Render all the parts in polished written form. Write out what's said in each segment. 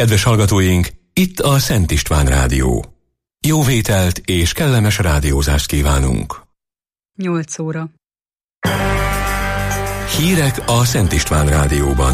Kedves hallgatóink, itt a Szent István Rádió. Jó vételt és kellemes rádiózást kívánunk. 8 óra. Hírek a Szent István Rádióban.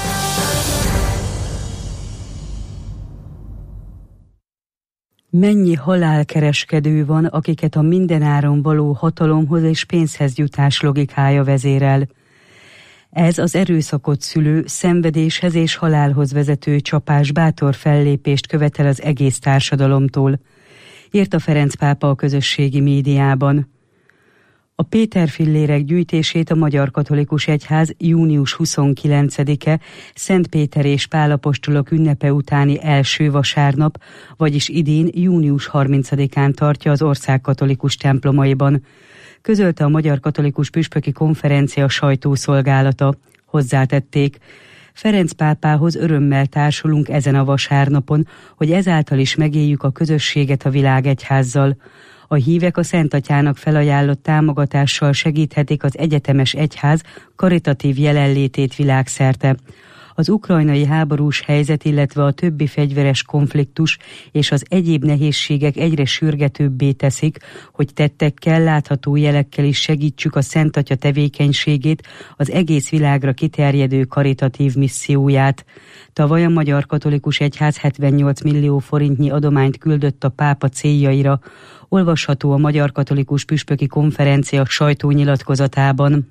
Mennyi halálkereskedő van, akiket a mindenáron való hatalomhoz és pénzhez jutás logikája vezérel. Ez az erőszakot szülő, szenvedéshez és halálhoz vezető csapás bátor fellépést követel az egész társadalomtól, írta Ferenc pápa a közösségi médiában. A Péter-fillérek gyűjtését a Magyar Katolikus Egyház június 29-e Szent Péter és Pál apostolok ünnepe utáni első vasárnap, vagyis idén június 30-án tartja az ország katolikus templomaiban, közölte a Magyar Katolikus Püspöki Konferencia sajtószolgálata. Hozzátették: Ferenc pápához örömmel társulunk ezen a vasárnapon, hogy ezáltal is megéljük a közösséget a világegyházzal. A hívek a Szent Atyának felajánlott támogatással segíthetik az egyetemes egyház karitatív jelenlétét világszerte. Az ukrajnai háborús helyzet, illetve a többi fegyveres konfliktus és az egyéb nehézségek egyre sürgetőbbé teszik, hogy tettekkel, látható jelekkel is segítsük a Szent Atya tevékenységét, az egész világra kiterjedő karitatív misszióját. Tavaly a Magyar Katolikus Egyház 78 millió forintnyi adományt küldött a pápa céljaira, olvasható a Magyar Katolikus Püspöki Konferencia sajtónyilatkozatában.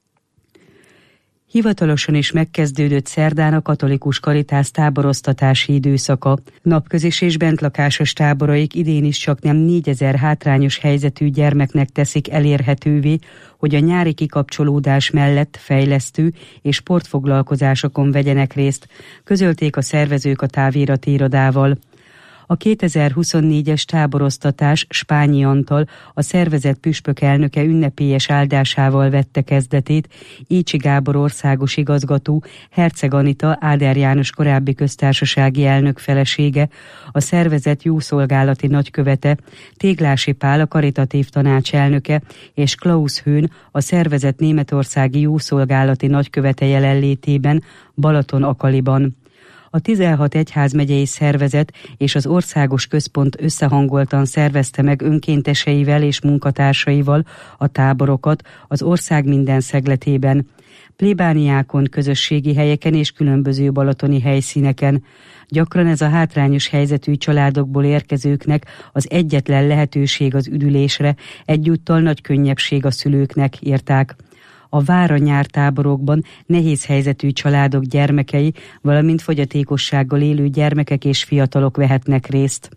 Hivatalosan is megkezdődött szerdán a katolikus karitász táboroztatási időszaka. Napközis és bentlakásos táboraik idén is csaknem 4000 hátrányos helyzetű gyermeknek teszik elérhetővé, hogy a nyári kikapcsolódás mellett fejlesztő és sportfoglalkozásokon vegyenek részt, közölték a szervezők a távirati irodával. A 2024-es táboroztatás Spányi Antal, a szervezet püspök elnöke ünnepélyes áldásával vette kezdetét, Écsi Gábor országos igazgató, Herceg Anita, Áder János korábbi köztársasági elnök felesége, a szervezet jószolgálati nagykövete, Téglási Pál, a karitatív tanács elnöke, és Klaus Höhn, a szervezet németországi jószolgálati nagykövete jelenlétében Balaton-Akaliban. A 16 egyházmegyei szervezet és az országos központ összehangoltan szervezte meg önkénteseivel és munkatársaival a táborokat az ország minden szegletében, plébániákon, közösségi helyeken és különböző balatoni helyszíneken. Gyakran ez a hátrányos helyzetű családokból érkezőknek az egyetlen lehetőség az üdülésre, egyúttal nagy könnyebbség a szülőknek, írták. A vár-nyár táborokban nehéz helyzetű családok gyermekei, valamint fogyatékossággal élő gyermekek és fiatalok vehetnek részt.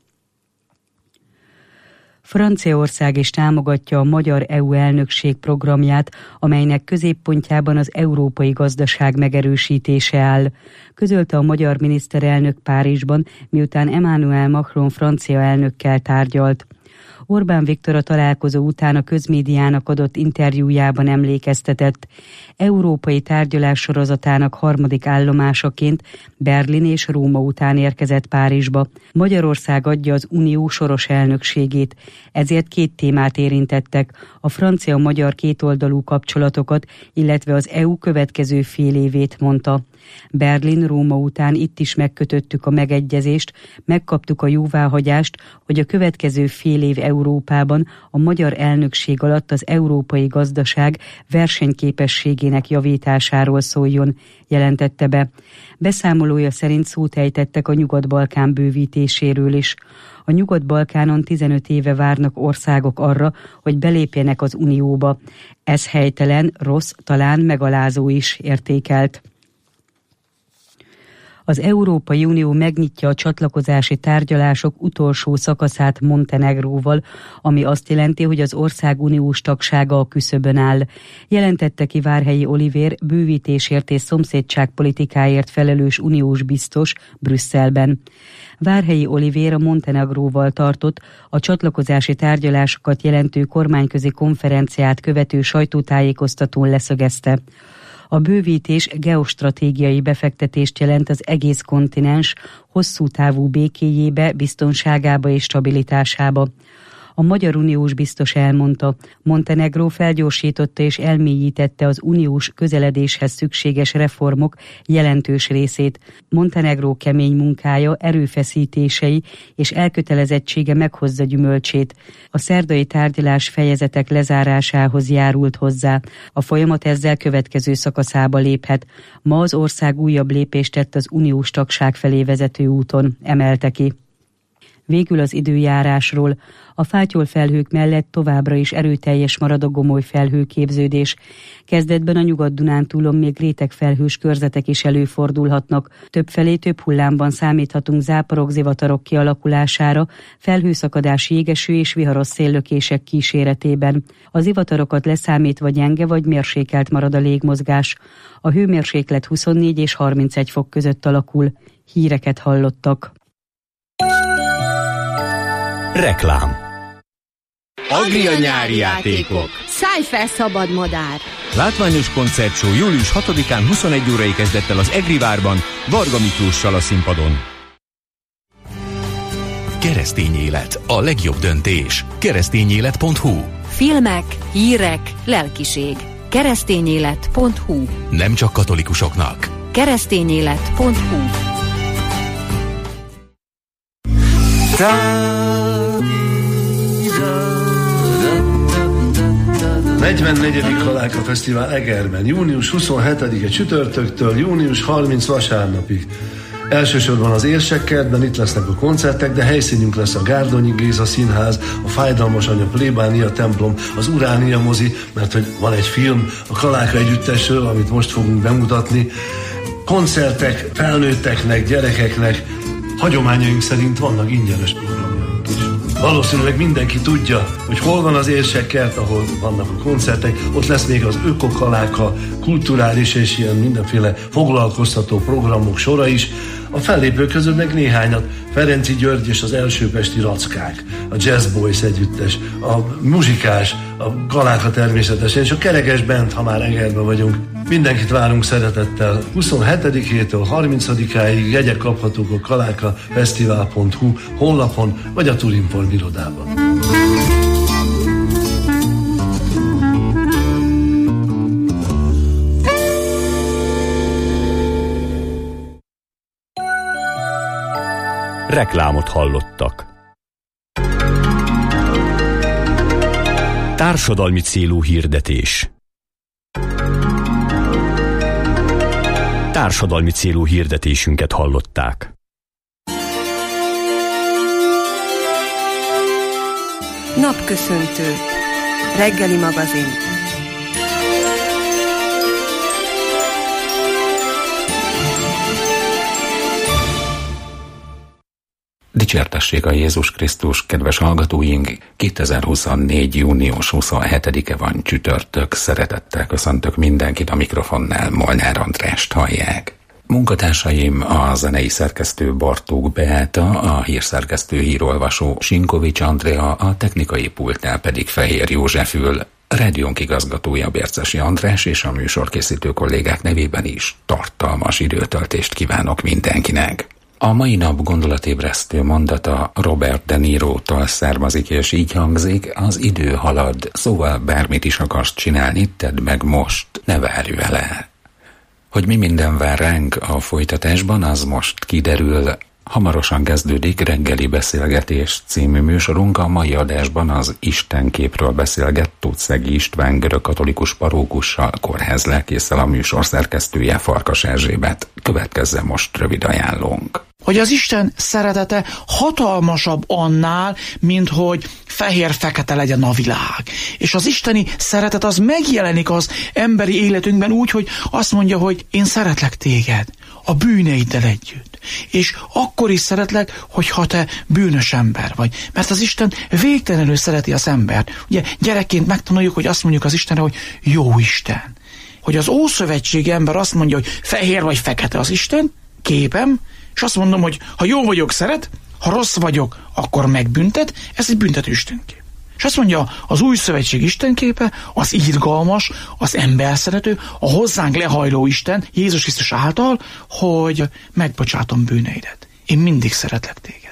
Franciaország is támogatja a magyar EU elnökség programját, amelynek középpontjában az európai gazdaság megerősítése áll, közölte a magyar miniszterelnök Párizsban, miután Emmanuel Macron francia elnökkel tárgyalt. Orbán Viktor a találkozó után a közmédiának adott interjújában emlékeztetett: európai tárgyalás sorozatának harmadik állomásaként Berlin és Róma után érkezett Párizsba. Magyarország adja az Unió soros elnökségét, ezért 2 témát érintettek: a francia-magyar kétoldalú kapcsolatokat, illetve az EU következő fél évét, mondta. Berlin-Róma után itt is megkötöttük a megegyezést, megkaptuk a jóváhagyást, hogy a következő fél év Európában a magyar elnökség alatt az európai gazdaság versenyképességének javításáról szóljon, jelentette be. Beszámolója szerint szót ejtettek a Nyugat-Balkán bővítéséről is. A Nyugat-Balkánon 15 éve várnak országok arra, hogy belépjenek az Unióba. Ez helytelen, rossz, talán megalázó is, értékelt. Az Európai Unió megnyitja a csatlakozási tárgyalások utolsó szakaszát Montenegróval, ami azt jelenti, hogy az ország uniós tagsága a küszöbön áll, jelentette ki Várhelyi Olivér, bővítésért és szomszédságpolitikáért felelős uniós biztos Brüsszelben. Várhelyi Olivér a Montenegróval tartott a csatlakozási tárgyalásokat jelentő kormányközi konferenciát követő sajtótájékoztatón leszögezte: a bővítés geostratégiai befektetést jelent az egész kontinens hosszú távú békéjébe, biztonságába és stabilitásába. A magyar uniós biztos elmondta, Montenegró felgyorsította és elmélyítette az uniós közeledéshez szükséges reformok jelentős részét. Montenegró kemény munkája, erőfeszítései és elkötelezettsége meghozza gyümölcsét. A szerdai tárgyalás fejezetek lezárásához járult hozzá. A folyamat ezzel következő szakaszába léphet. Ma az ország újabb lépést tett az uniós tagság felé vezető úton, emelte ki. Végül az időjárásról. A fátyolfelhők mellett továbbra is erőteljes marad a gomoly felhőképződés. Kezdetben a Nyugat-Dunántúlon még rétegfelhős körzetek is előfordulhatnak. Többfelé több hullámban számíthatunk záporok, zivatarok kialakulására, felhőszakadás, jégeső és viharos széllökések kíséretében. Az zivatarokat leszámítva gyenge vagy mérsékelt marad a légmozgás. A hőmérséklet 24 és 31 fok között alakul. Híreket hallottak. Reklám. Agria nyári játékok. Szállj fel, szabad madár! Látványos koncertshow július 6-án 21 órai kezdett el az Egrivárban, Varga Miklóssal a színpadon. Keresztény élet. A legjobb döntés. Keresztényélet.hu. Filmek, hírek, lelkiség. Keresztényélet.hu. Nem csak katolikusoknak. Keresztényélet.hu. 44. Kaláka Fesztivál Egerben, június 27-e csütörtöktől június 30 vasárnapig. Elsősorban az Érsekkertben itt lesznek a koncertek, de helyszínünk lesz a Gárdonyi Géza Színház, a Fájdalmas Anya plébánia templom, az Uránia mozi, mert hogy van egy film a Kaláka együttesről, amit most fogunk bemutatni. Koncertek felnőtteknek, gyerekeknek, hagyományaink szerint vannak ingyenes programjaink is. Valószínűleg mindenki tudja, hogy hol van az Érsekkert, ahol vannak a koncertek, ott lesz még az Ökokaláka, kulturális és ilyen mindenféle foglalkoztató programok sora is. A fellépők közül meg néhányat, Ferenci György és az Elsőpesti Rackák, a Jazz Boys együttes, a Muzsikás, a Kaláka természetesen, és a Kerekes Band, ha már Egerben vagyunk. Mindenkit várunk szeretettel. 27-től 30-áig jegyek kaphatók a kalákafesztivál.hu honlapon, vagy a Turinform irodában. Reklámot hallottak. Társadalmi célú hirdetés. Társadalmi célú hirdetésünket hallották. Napköszöntő. Reggeli magazin. Dicsértessék a Jézus Krisztus, kedves hallgatóink! 2024. június 27-e van, csütörtök. Szeretettel köszöntök mindenkit, a mikrofonnál Molnár Andrást hallják. Munkatársaim a zenei szerkesztő Bartók Beáta, a hírszerkesztő hírolvasó Sinkovics Andrea, a technikai pultnál pedig Fehér József ül. Rádiónk igazgatója Bércesi András, és a műsorkészítő kollégák nevében is tartalmas időtöltést kívánok mindenkinek. A mai nap gondolatébresztő mondata Robert De Niro-tól származik, és így hangzik: az idő halad, szóval bármit is akarsz csinálni, tedd meg most, ne várj vele. Hogy mi minden vár ránk a folytatásban, az most kiderül. Hamarosan kezdődik Reggeli Beszélgetés című műsorunk. A mai adásban az Istenképről beszélget Tucegi István görögkatolikus parókussal, kórházlelkésszel, a műsor szerkesztője Farkas Erzsébet. Következzen most rövid ajánlónk. Hogy az Isten szeretete hatalmasabb annál, mint hogy fehér-fekete legyen a világ. És az isteni szeretet az megjelenik az emberi életünkben úgy, hogy azt mondja, hogy én szeretlek téged, a bűneiddel együtt. És akkor is szeretlek, hogyha te bűnös ember vagy. Mert az Isten végtelenül szereti az embert. Ugye gyerekként megtanuljuk, hogy azt mondjuk az Istenre, hogy jó Isten. Hogy az ószövetségi ember azt mondja, hogy fehér vagy fekete az Isten, képem, és azt mondom, hogy ha jó vagyok, szeret, ha rossz vagyok, akkor megbüntet, ez egy büntető istenkép. És azt mondja, az új szövetség istenképe, az irgalmas, az emberszerető, a hozzánk lehajló Isten, Jézus Krisztus által, hogy megbocsátom bűneidet. Én mindig szeretlek téged.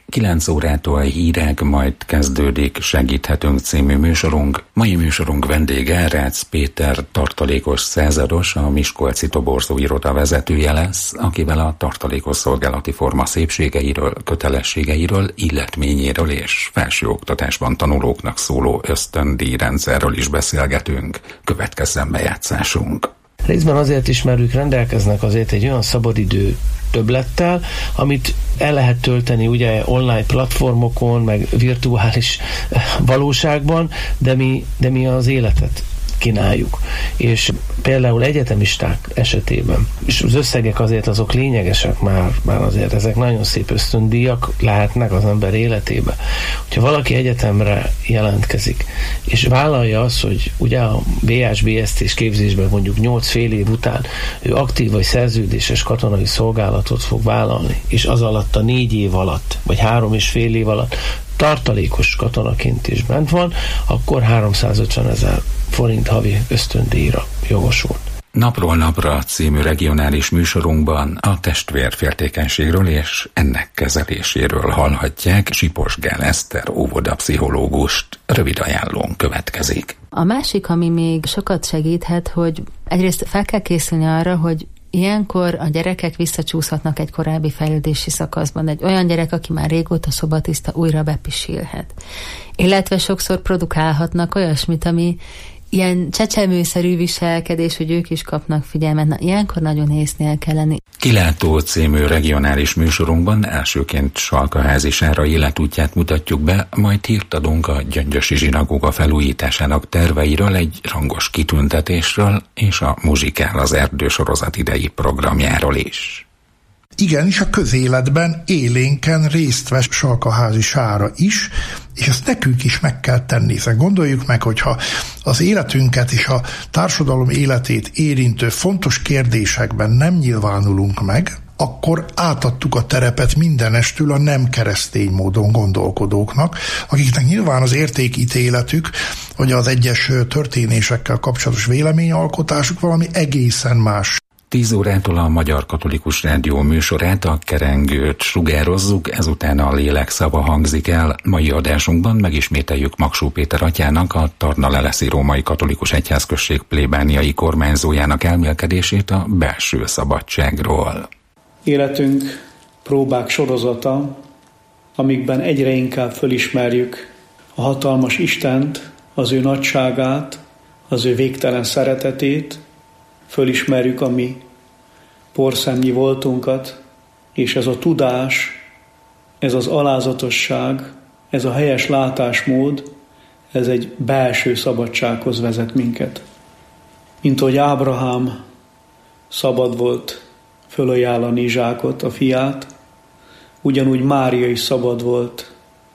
9 órától hírek, majd kezdődik Segíthetünk című műsorunk. Mai műsorunk vendége Rácz Péter tartalékos százados, a Miskolci Toborzó Iroda vezetője lesz, akivel a tartalékos szolgálati forma szépségeiről, kötelességeiről, illetményéről és felsőoktatásban tanulóknak szóló ösztöndíjrendszerről is beszélgetünk. Következzen bejátszásunk. Részben azért is, mert ők rendelkeznek azért egy olyan szabadidő többlettel, amit el lehet tölteni ugye online platformokon, meg virtuális valóságban, de mi az életet kínáljuk. És például egyetemisták esetében, és az összegek azért azok lényegesek már azért, ezek nagyon szép ösztöndíjak lehetnek az ember életébe. Hogyha valaki egyetemre jelentkezik, és vállalja azt, hogy ugye a BHS-BST-s képzésben mondjuk 8 fél év után ő aktív vagy szerződéses katonai szolgálatot fog vállalni, és az alatt a 4 év alatt, vagy 3,5 év alatt tartalékos katonaként is bent van, akkor 350 000 forint havi ösztöndíjra jogosult. Napról napra című regionális műsorunkban a testvérféltékenységről és ennek kezeléséről hallhatják Sipos Gál Eszter óvodapszichológust. Rövid ajánlón következik. A másik, ami még sokat segíthet, hogy egyrészt fel kell készülni arra, hogy ilyenkor a gyerekek visszacsúszhatnak egy korábbi fejlődési szakaszban. Egy olyan gyerek, aki már régóta szobatiszta, újra bepisilhet. Illetve sokszor produkálhatnak olyasmit, ami ilyen csecsemőszerű viselkedés, hogy ők is kapnak figyelmet. Na, ilyenkor nagyon észnél kell lenni. Kilátó című regionális műsorunkban elsőként Salkaházi Sára életútját mutatjuk be, majd hírt adunk a Gyöngyösi zsinagóga felújításának terveiről, egy rangos kitüntetésről és a Muzsikál az erdő sorozat idei programjáról is. Igenis a közéletben élénken részt vesz Salkaházi Sára is, és ezt nekünk is meg kell tenni, hiszen gondoljuk meg, hogyha az életünket és a társadalom életét érintő fontos kérdésekben nem nyilvánulunk meg, akkor átadtuk a terepet mindenestül a nem keresztény módon gondolkodóknak, akiknek nyilván az értékítéletük, vagy az egyes történésekkel kapcsolatos véleményalkotásuk valami egészen más. 10 órától a Magyar Katolikus Rádió műsorát, a Kerengőt sugározzuk, ezután a Lélek szava hangzik el. Mai adásunkban megismételjük Magsó Péter atyának, a Tarna-Leleszi Római Katolikus Egyházközség plébániai kormányzójának elmélkedését a belső szabadságról. Életünk próbák sorozata, amikben egyre inkább fölismerjük a hatalmas Istent, az ő nagyságát, az ő végtelen szeretetét, fölismerjük a mi porszemnyi voltunkat, és ez a tudás, ez az alázatosság, ez a helyes látásmód, ez egy belső szabadsághoz vezet minket. Mint ahogy Ábrahám szabad volt fölajánlani Izsákot, a fiát, ugyanúgy Mária is szabad volt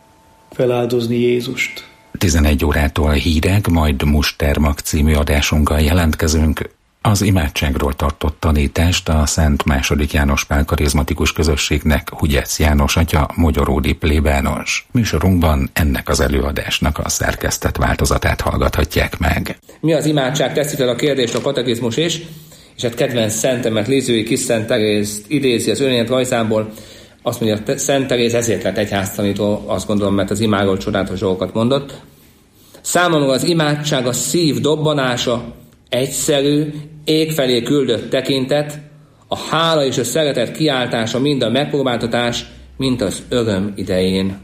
feláldozni Jézust. 11 órától hírek, majd Mustermak című adásunkkal jelentkezünk. Az imádságról tartott tanítást a Szent II. János Pál karizmatikus közösségnek Hugyec János atya, mogyoródi plébános. Műsorunkban ennek az előadásnak a szerkesztett változatát hallgathatják meg. Mi az imádság? Teszi fel a kérdést a katekizmus is, és hát kedvenc szentemet, Lizői Kis Szent Terézt idézi az önéletrajzából. Azt mondja, Szent Teréz ezért lett egyháztanító, azt gondolom, mert az imáról csodálatos dolgokat mondott. Számomra az imádság a szív dobbanása, egyszerű, ég felé küldött tekintet, a hála és a szeretet kiáltása mind a megpróbáltatás, mint az öröm idején.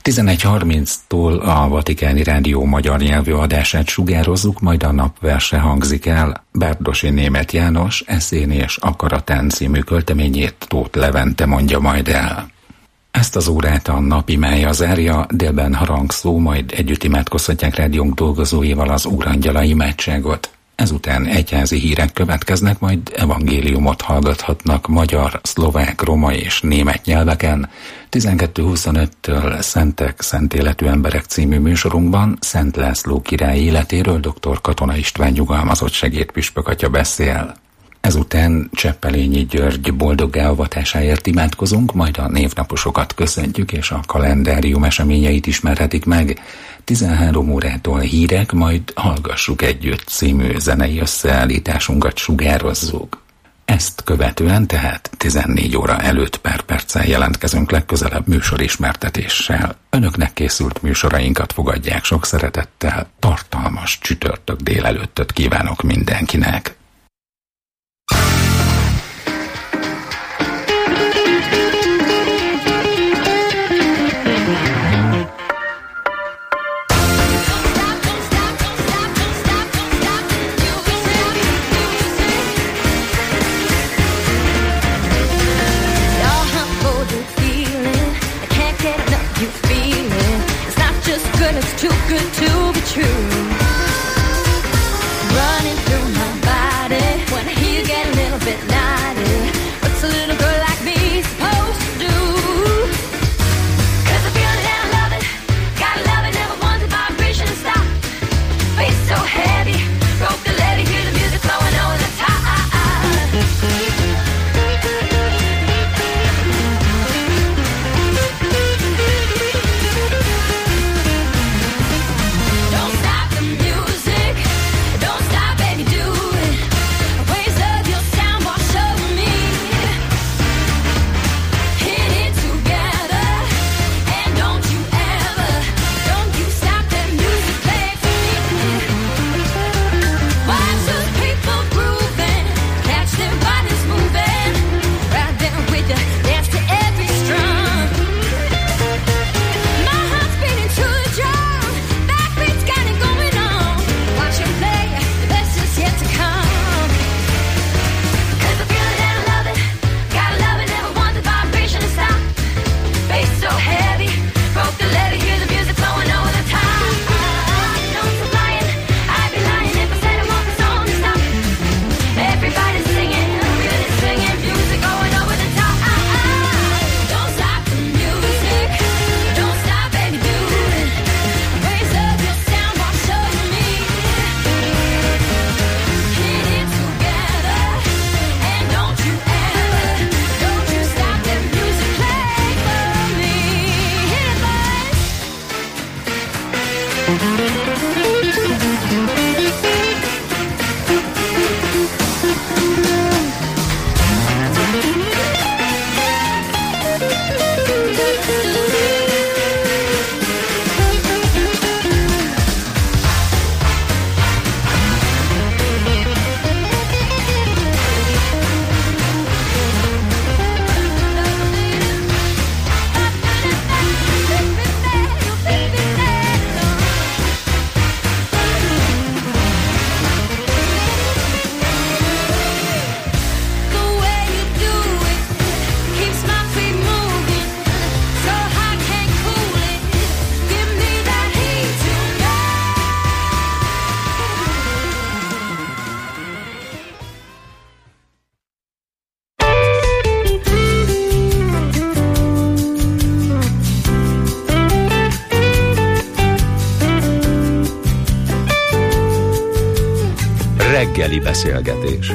11:30-tól a Vatikáni Rádió magyar nyelvű adását sugározzuk, majd a napverse hangzik el. Bárdosi Németh János eszén és akaratán című költeményét Tóth Levente mondja majd el. Ezt az órát a napimája zárja, délben harangszó, majd együtt imádkozhatják rádiónk dolgozóival az Úrangyala imádságot. Ezután egyházi hírek következnek, majd evangéliumot hallgathatnak magyar, szlovák, roma és német nyelveken. 12:25-től Szentek, Szent Életű Emberek című műsorunkban Szent László király életéről dr. Katona István nyugalmazott segédpüspök atya beszél. Ezután Cseppelényi György boldoggá avatásáért imádkozunk, majd a névnaposokat köszöntjük, és a kalendárium eseményeit ismerhetik meg. 13 órától hírek, majd Hallgassuk együtt című zenei összeállításunkat sugározzuk. Ezt követően, tehát 14 óra előtt pár perccel jelentkezünk legközelebb műsorismertetéssel. Önöknek készült műsorainkat fogadják sok szeretettel. Tartalmas csütörtök délelőttöt kívánok mindenkinek. It's too good to be true. Running through my body when I hear you get a little bit naughty. What's a little girl like me supposed to do? 'Cause I feel it and I love it. Gotta love it, never want the vibration to stop. Face so heavy, broke the levee, hear the music flowing over the top. Reggeli beszélgetés.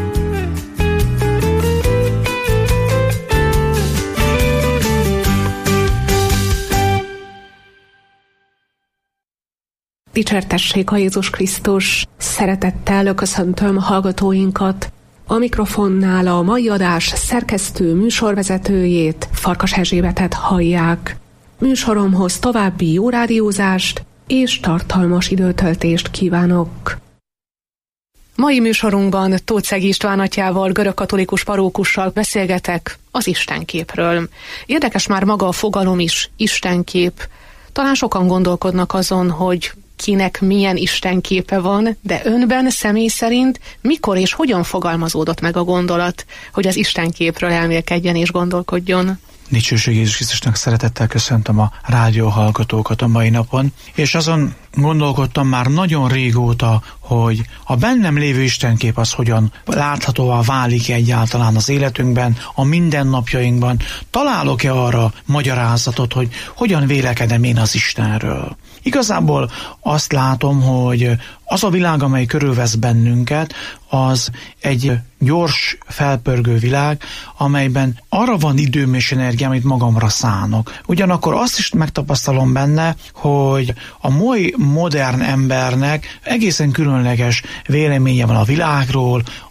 Dicsértessék a Jézus Krisztus! Szeretettel köszöntöm hallgatóinkat. A mikrofonnál a mai adás szerkesztő műsorvezetőjét, Farkas Erzsébetet hallják. Műsoromhoz további jó rádiózást és tartalmas időtöltést kívánok. Mai műsorunkban Tóth István atyával, görögkatolikus parókussal beszélgetek az istenképről. Érdekes már maga a fogalom is, istenkép. Talán sokan gondolkodnak azon, hogy kinek milyen istenképe van, de önben személy szerint mikor és hogyan fogalmazódott meg a gondolat, hogy az istenképről elmélkedjen és gondolkodjon? Dicsőség Jézus Krisztusnak, szeretettel köszöntöm a rádióhallgatókat a mai napon, és azon gondolkodtam már nagyon régóta, hogy a bennem lévő istenkép az hogyan láthatóvá válik egyáltalán az életünkben, a mindennapjainkban. Találok-e arra magyarázatot, hogy hogyan vélekedem én az Istenről? Igazából azt látom, hogy az a világ, amely körülvesz bennünket, az egy gyors, felpörgő világ, amelyben arra van időm és energiám, amit magamra szánok. Ugyanakkor azt is megtapasztalom benne, hogy a mai modern embernek egészen különleges véleménye van a világról,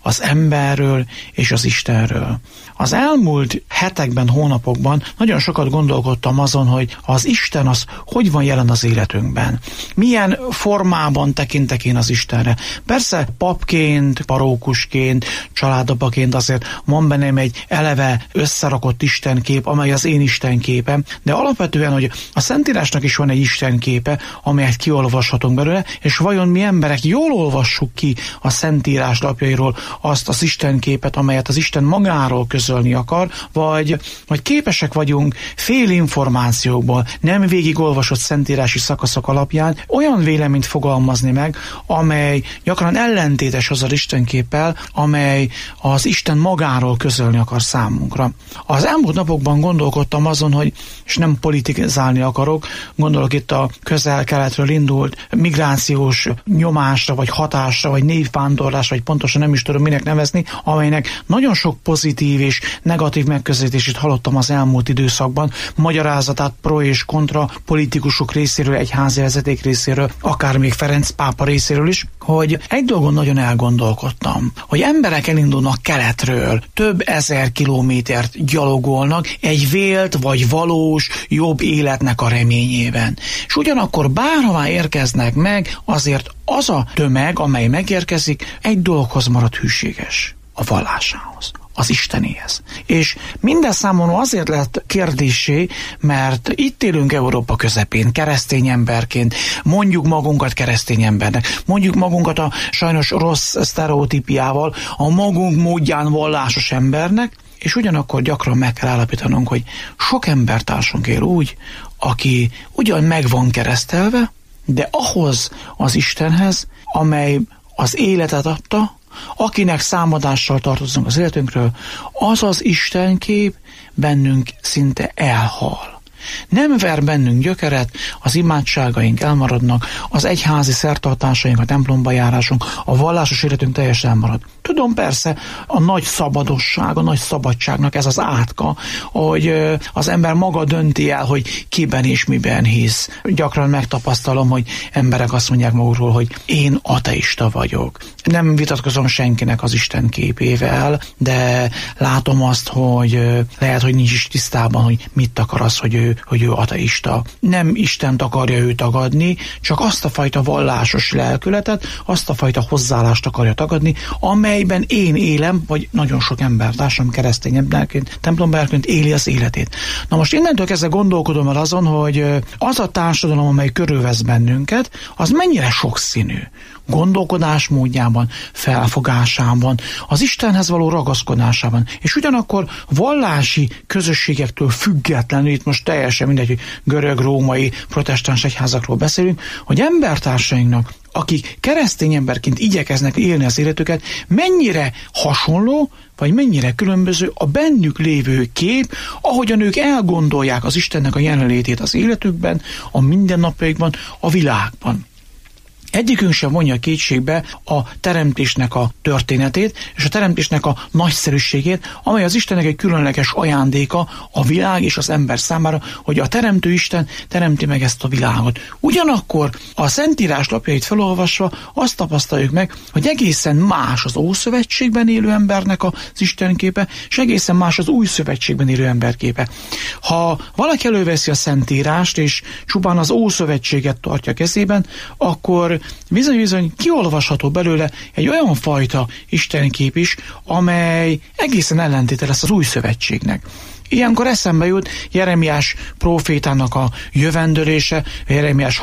az emberről és az Istenről. Az elmúlt hetekben, hónapokban nagyon sokat gondolkodtam azon, hogy az Isten az hogy van jelen az életünkben. Milyen formában tekintek én az Istenre. Persze papként, parókusként, családapaként azért van bennem egy eleve összerakott istenkép, amely az én istenképem, de alapvetően, hogy a Szentírásnak is van egy istenképe, amelyet kiolvashatunk belőle, és vajon mi emberek jól olvassuk ki a Szentírás lapjairól azt az istenképet, amelyet az Isten magáról közölni akar, vagy képesek vagyunk fél információkból, nem végigolvasott szentírási szakaszok alapján olyan véleményt fogalmazni meg, amely gyakran ellentétes az istenképpel, amely az Isten magáról közölni akar számunkra. Az elmúlt napokban gondolkodtam azon, hogy, és nem politizálni akarok, gondolok itt a közel-keletről indult migrációs nyomásra, vagy hatásra, vagy névvándorlásra, vagy pontosan nem is tudom minek nevezni, amelynek nagyon sok pozitív és negatív megközelítését hallottam az elmúlt időszakban, magyarázatát pro és kontra politikusok részéről, egyházi vezeték részéről, akár még Ferenc pápa részéről is, hogy egy dolgon nagyon elgondolkodtam, hogy emberek elindulnak keletről, több ezer kilométert gyalogolnak egy vélt vagy valós jobb életnek a reményében. És ugyanakkor bárhová érkeznek meg, azért az a tömeg, amely megérkezik, egy dologhoz marad hűséges, a vallásához, az Istenéhez. És minden számomra azért lett kérdésé, mert itt élünk Európa közepén, keresztény emberként, mondjuk magunkat keresztény embernek, mondjuk magunkat a sajnos rossz sztereotípiával, a magunk módján vallásos embernek, és ugyanakkor gyakran meg kell állapítanunk, hogy sok embertársunk él úgy, aki ugyan meg van keresztelve, de ahhoz az Istenhez, amely az életet adta, akinek számadással tartozunk az életünkről, az az Istenkép bennünk szinte elhal. Nem ver bennünk gyökeret, az imádságaink elmaradnak, az egyházi szertartásaink, a templomba járásunk, a vallásos életünk teljesen elmarad. Tudom, persze, a nagy szabadosság, a nagy szabadságnak ez az átka, hogy az ember maga dönti el, hogy kiben és miben hisz. Gyakran megtapasztalom, hogy emberek azt mondják magukról, hogy én ateista vagyok. Nem vitatkozom senkinek az Isten képével, de látom azt, hogy lehet, hogy nincs is tisztában, hogy mit akar az, hogy ő ateista. Nem Istent akarja ő tagadni, csak azt a fajta vallásos lelkületet, azt a fajta hozzáállást akarja tagadni, amelyben én élem, vagy nagyon sok embertársam keresztény emberként, templomberként éli az életét. Na most innentől kezdve gondolkodom el azon, hogy az a társadalom, amely körülvesz bennünket, az mennyire sokszínű. Gondolkodásmódjában, felfogásában, az Istenhez való ragaszkodásában, és ugyanakkor vallási közösségektől függetlenül, itt most teljesen mindegy, hogy görög, római, protestáns egyházakról beszélünk, hogy embertársainknak, akik keresztény emberként igyekeznek élni az életüket, mennyire hasonló, vagy mennyire különböző a bennük lévő kép, ahogyan ők elgondolják az Istennek a jelenlétét az életükben, a mindennapjaikban, a világban. Egyikünk sem vonja kétségbe a teremtésnek a történetét, és a teremtésnek a nagyszerűségét, amely az Istennek egy különleges ajándéka a világ és az ember számára, hogy a teremtő Isten teremti meg ezt a világot. Ugyanakkor a Szentírás lapjait felolvasva azt tapasztaljuk meg, hogy egészen más az Ószövetségben élő embernek az Istenképe, és egészen más az Új Szövetségben élő emberképe. Ha valaki előveszi a Szentírást, és csupán az Ószövetséget tartja kezében, akkor bizony-bizony kiolvasható belőle egy olyan fajta istenkép is, amely egészen ellentéte lesz az Új Szövetségnek. Ilyenkor eszembe jut Jeremiás prófétának a jövendőlése, Jeremiás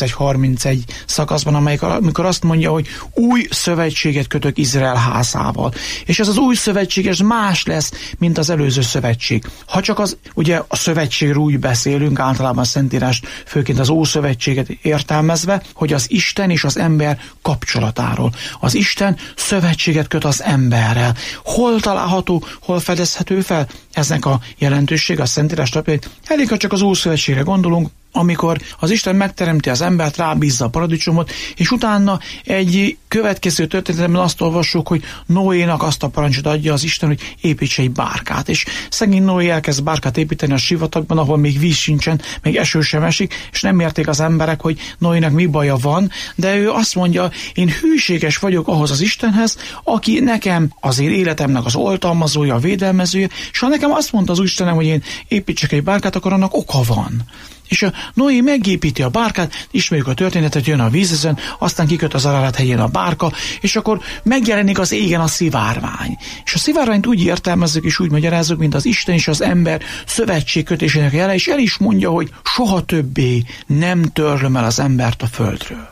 31-31 szakaszban, amikor azt mondja, hogy új szövetséget kötök Izrael házával. És ez az új szövetség, ez más lesz, mint az előző szövetség. Ha csak ugye a szövetségről úgy beszélünk, általában a Szentírást főként az Ószövetséget értelmezve, hogy az Isten és az ember kapcsolatáról. Az Isten szövetséget köt az emberrel. Hol található, hol fedezhető fel eznek a jelentőség, a Szentírás lapjait? Elég, ha csak az Ószövetségre gondolunk, amikor az Isten megteremti az embert, rábízza a paradicsomot, és utána egy következő történetemben azt olvassuk, hogy Noénak azt a parancsot adja az Isten, hogy építse egy bárkát. És szegény Noé elkezd bárkát építeni a sivatagban, ahol még víz sincsen, még eső sem esik, és nem érték az emberek, hogy Noénak mi baja van, de ő azt mondja, én hűséges vagyok ahhoz az Istenhez, aki nekem az én életemnek az oltalmazója, a védelmezője, és ha nekem azt mondta az Istenem, hogy én építsek egy bárkát, akkor annak oka van. És a Noé megépíti a bárkát, ismerjük a történetet, jön a vízözön, aztán kiköt az Ararat hegyén a bárka, és akkor megjelenik az égen a szivárvány. És a szivárványt úgy értelmezzük és úgy magyarázzuk, mint az Isten és az ember szövetségkötésének jele, és el is mondja, hogy soha többé nem törlöm el az embert a földről.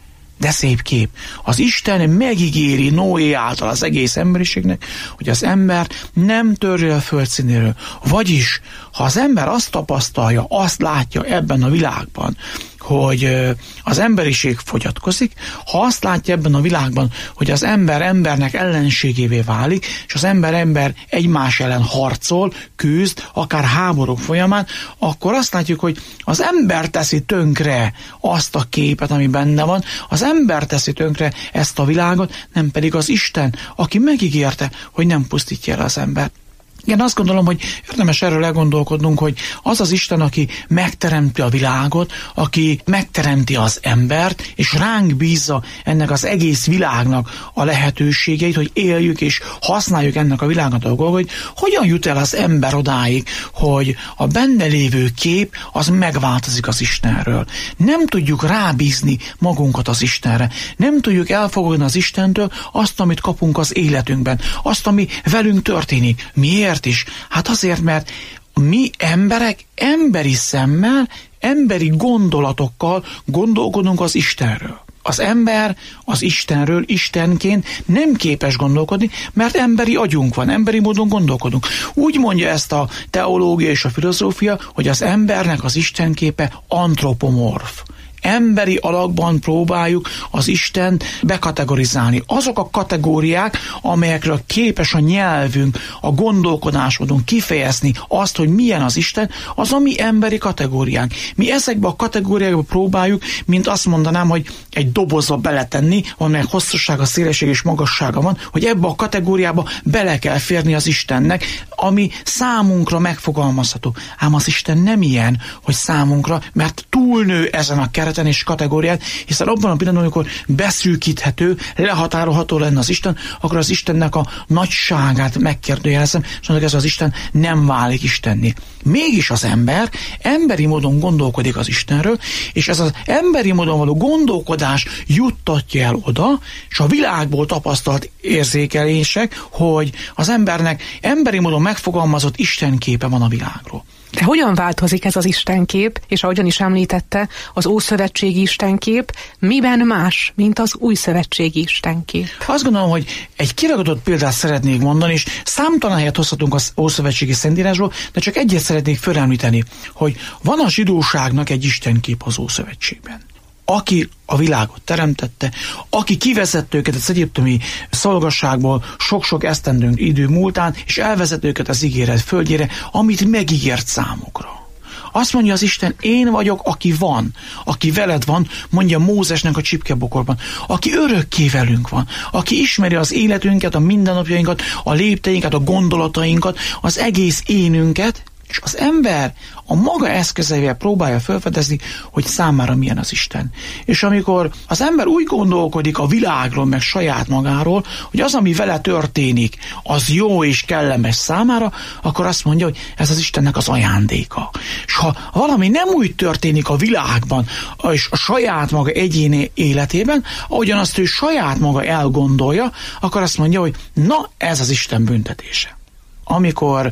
De szép kép. Az Isten megígéri Noé által az egész emberiségnek, hogy az ember nem törli a földszínéről. Vagyis, ha az ember azt tapasztalja, azt látja ebben a világban, hogy az emberiség fogyatkozik, ha azt látja ebben a világban, hogy az ember embernek ellenségévé válik, és az ember egymás ellen harcol, küzd, akár háborúk folyamán, akkor azt látjuk, hogy az ember teszi tönkre azt a képet, ami benne van, az ember teszi tönkre ezt a világot, nem pedig az Isten, aki megígérte, hogy nem pusztítja el az embert. Igen, azt gondolom, hogy érdemes erről elgondolkodnunk, hogy az az Isten, aki megteremti a világot, aki megteremti az embert, és ránk bízza ennek az egész világnak a lehetőségeit, hogy éljük és használjuk ennek a világnak a dolgok, hogy hogyan jut el az ember odáig, hogy a benne lévő kép az megváltozik az Istenről. Nem tudjuk rábízni magunkat az Istenre. Nem tudjuk elfogadni az Istentől azt, amit kapunk az életünkben, azt, ami velünk történik. Miért is? Hát azért, mert mi emberek emberi szemmel, emberi gondolatokkal gondolkodunk az Istenről. Az ember az Istenről Istenként nem képes gondolkodni, mert emberi agyunk van, emberi módon gondolkodunk. Úgy mondja ezt a teológia és a filozófia, hogy az embernek az Istenképe antropomorf. Emberi alakban próbáljuk az Istent bekategorizálni. Azok a kategóriák, amelyekről képes a nyelvünk, a gondolkodásmódunk kifejezni azt, hogy milyen az Isten, az a mi emberi kategóriánk. Mi ezekbe a kategóriákba próbáljuk, mint azt mondanám, hogy egy dobozba beletenni, amelyek hosszúsága, szélesség és magassága van, hogy ebbe a kategóriába bele kell férni az Istennek, ami számunkra megfogalmazható. Ám az Isten nem ilyen, hogy számunkra, mert túlnő ezen a kereten és kategóriát, hiszen abban a pillanatban, amikor beszűkíthető, lehatárolható lenne az Isten, akkor az Istennek a nagyságát megkérdőjelezem, és mondjuk ez az Isten nem válik Istenné. Mégis az ember emberi módon gondolkodik az Istenről, és ez az emberi módon való gondolkodás juttatja el oda, és a világból tapasztalt érzékelések, hogy az embernek emberi módon megfogalmazott Istenképe van a világról. De hogyan változik ez az istenkép, és ahogyan is említette, az ószövetségi istenkép miben más, mint az újszövetségi istenkép? Azt gondolom, hogy egy kiragadott példát szeretnék mondani, és számtalan helyet hozhatunk az ószövetségi szentírásból, de csak egyet szeretnék felemlíteni, hogy van a zsidóságnak egy istenkép az Ószövetségben. Aki a világot teremtette, aki kivezette őket az egyiptomi szolgasságból sok-sok esztendő idő múltán, és elvezett őket az ígéret földjére, amit megígért számukra. Azt mondja az Isten, én vagyok, aki van, aki veled van, mondja Mózesnek a csipkebokorban, aki örökké velünk van, aki ismeri az életünket, a mindennapjainkat, a lépteinket, a gondolatainkat, az egész énünket, és az ember a maga eszközeivel próbálja felfedezni, hogy számára milyen az Isten. És amikor az ember úgy gondolkodik a világról, meg saját magáról, hogy az, ami vele történik, az jó és kellemes számára, akkor azt mondja, hogy ez az Istennek az ajándéka. És ha valami nem úgy történik a világban, és a saját maga egyéni életében, ahogyan azt ő saját maga elgondolja, akkor azt mondja, hogy na, ez az Isten büntetése. Amikor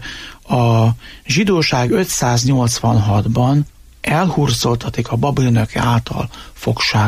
a zsidóság 586-ban elhurcoltatik a babilonok által fogságba,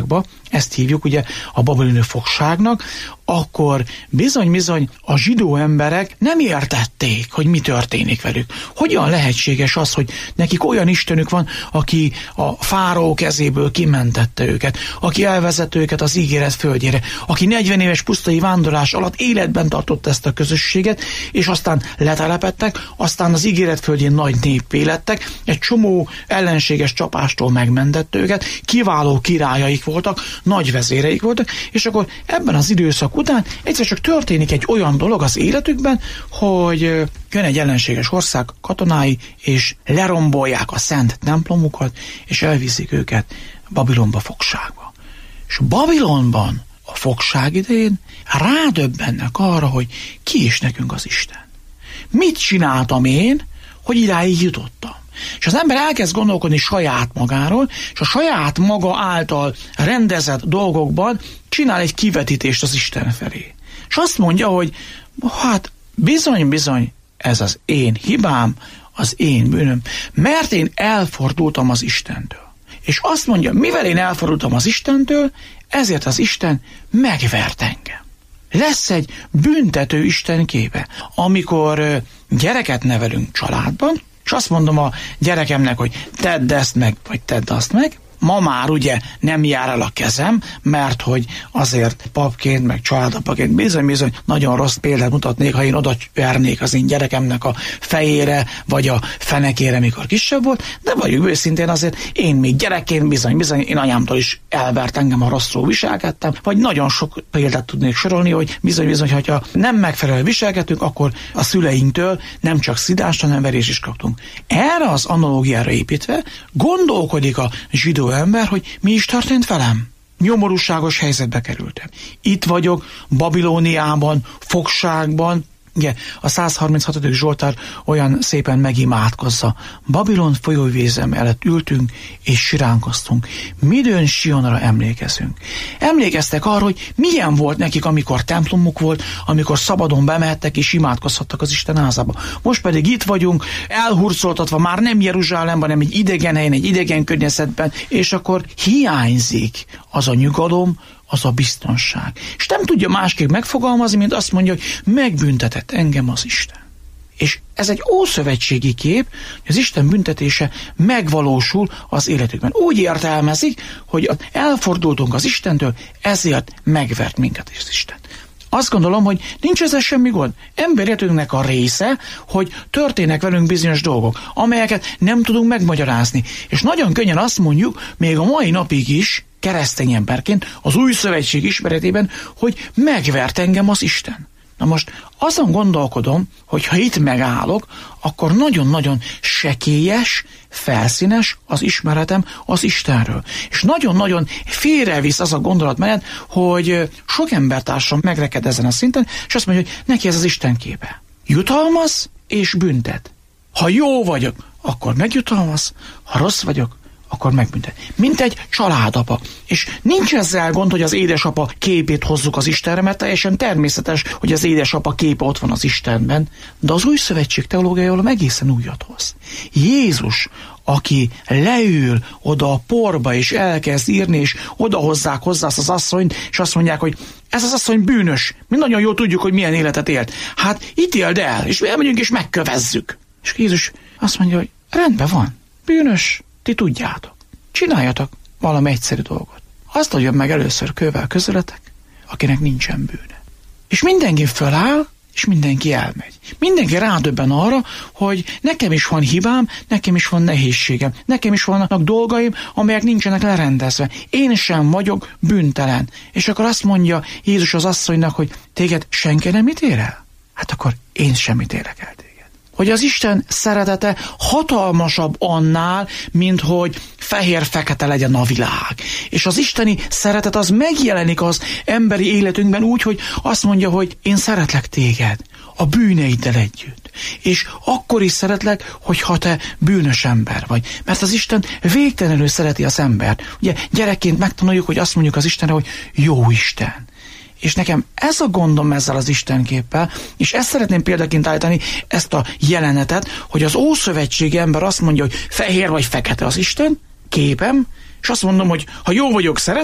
ezt hívjuk ugye a babiloni fogságnak, akkor bizony-bizony a zsidó emberek nem értették, hogy mi történik velük. Hogyan lehetséges az, hogy nekik olyan istenük van, aki a fáraó kezéből kimentette őket, aki elvezette őket az ígéret földjére, aki 40 éves pusztai vándorlás alatt életben tartotta ezt a közösséget, és aztán letelepedtek, aztán az ígéret földjén nagy néppé lettek, egy csomó ellenséges csapástól megmentette őket, kiváló királyaik voltak, nagy vezéreik voltak, és akkor ebben az időszak után egyszer csak történik egy olyan dolog az életükben, hogy jön egy ellenséges ország katonái, és lerombolják a szent templomukat, és elviszik őket Babilonba fogságba. És Babilonban a fogság idején rádöbbennek arra, hogy ki is nekünk az Isten. Mit csináltam én, hogy idáig jutottam? És az ember elkezd gondolkodni saját magáról, és a saját maga által rendezett dolgokban csinál egy kivetítést az Isten felé. És azt mondja, hogy hát bizony, ez az én hibám, az én bűnöm, mert én elfordultam az Istentől. És azt mondja, mivel én elfordultam az Istentől, ezért az Isten megvert engem. Lesz egy büntető Isten képe. Amikor gyereket nevelünk családban, és azt mondom a gyerekemnek, hogy tedd ezt meg, vagy tedd azt meg, ma már ugye nem jár el a kezem, mert hogy azért papként, meg családapaként bizony nagyon rossz példát mutatnék, ha én oda vernék az én gyerekemnek a fejére, vagy a fenekére, mikor kisebb volt, de vagyok őszintén azért én még gyerekként bizony én anyámtól is elvert engem, ha rosszul viselkedtem, vagy nagyon sok példát tudnék sorolni, hogy bizony, hogyha nem megfelelően viselkedtünk, akkor a szüleinktől nem csak szidást, hanem verést is kaptunk. Erre az analógiára építve gondolkodik a zsidó ember, hogy mi is történt velem. Nyomorúságos helyzetbe kerültem. Itt vagyok, Babilóniában, fogságban. Ugye, a 136. Zsoltár olyan szépen megimádkozza. Babilon folyóvíze mellett ültünk és siránkoztunk. Midőn Sionra emlékezünk. Emlékeztek arra, hogy milyen volt nekik, amikor templomuk volt, amikor szabadon bemehettek és imádkozhattak az Isten házába. Most pedig itt vagyunk, elhurcoltatva, már nem Jeruzsálemben, hanem egy idegen helyen, egy idegen környezetben, és akkor hiányzik az a nyugalom, az a biztonság. És nem tudja másképp megfogalmazni, mint azt mondja, hogy megbüntetett engem az Isten. És ez egy ószövetségi kép, hogy az Isten büntetése megvalósul az életükben. Úgy értelmezik, hogy elfordultunk az Istentől, ezért megvert minket az Isten. Azt gondolom, hogy nincs ezzel semmi gond. Emberéletünknek a része, hogy történnek velünk bizonyos dolgok, amelyeket nem tudunk megmagyarázni. És nagyon könnyen azt mondjuk, még a mai napig is, keresztény emberként, az új szövetség ismeretében, hogy megvert engem az Isten. Na most azon gondolkodom, hogy ha itt megállok, akkor nagyon-nagyon sekélyes, felszínes az ismeretem az Istenről. És nagyon-nagyon félrevisz az a gondolatmenet, hogy sok embertársam megreked ezen a szinten, és azt mondja, hogy neki ez az Isten képe. Jutalmaz és büntet. Ha jó vagyok, akkor megjutalmaz, ha rossz vagyok, akkor megbüntet. Mint egy családapa. És nincs ezzel gond, hogy az édesapa képét hozzuk az Istenre, mert teljesen természetes, hogy az édesapa képe ott van az Istenben, de az új szövetség teológiájában egészen újat hoz. Jézus, aki leül oda a porba, és elkezd írni, és oda hozzák hozzá azt az asszonyt, és azt mondják, hogy ez az asszony bűnös. Mi nagyon jól tudjuk, hogy milyen életet élt. Hát ítéld el, és elmegyünk, és megkövezzük. És Jézus azt mondja, hogy rendben van, bűnös, ti tudjátok. Csináljatok valami egyszerű dolgot. Azt adjon meg először kővel közöletek, akinek nincsen bűne. És mindenki föláll, és mindenki elmegy. Mindenki rádöbben arra, hogy nekem is van hibám, nekem is van nehézségem, nekem is vannak dolgaim, amelyek nincsenek lerendezve. Én sem vagyok bűntelen. És akkor azt mondja Jézus az asszonynak, hogy téged senki nem ítél el? Hát akkor én sem ítélek el téged. Hogy az Isten szeretete hatalmasabb annál, mint hogy fehér-fekete legyen a világ. És az isteni szeretet az megjelenik az emberi életünkben úgy, hogy azt mondja, hogy én szeretlek téged a bűneiddel együtt. És akkor is szeretlek, hogyha te bűnös ember vagy. Mert az Isten végtelenül szereti az embert. Ugye gyerekként megtanuljuk, hogy azt mondjuk az Istenre, hogy jó Isten. És nekem ez a gondom ezzel az Istenképpel, és ezt szeretném példaként állítani, ezt a jelenetet, hogy az ószövetségi ember azt mondja, hogy fehér vagy fekete az Isten, képem, és azt mondom, hogy ha jó vagyok, szeret,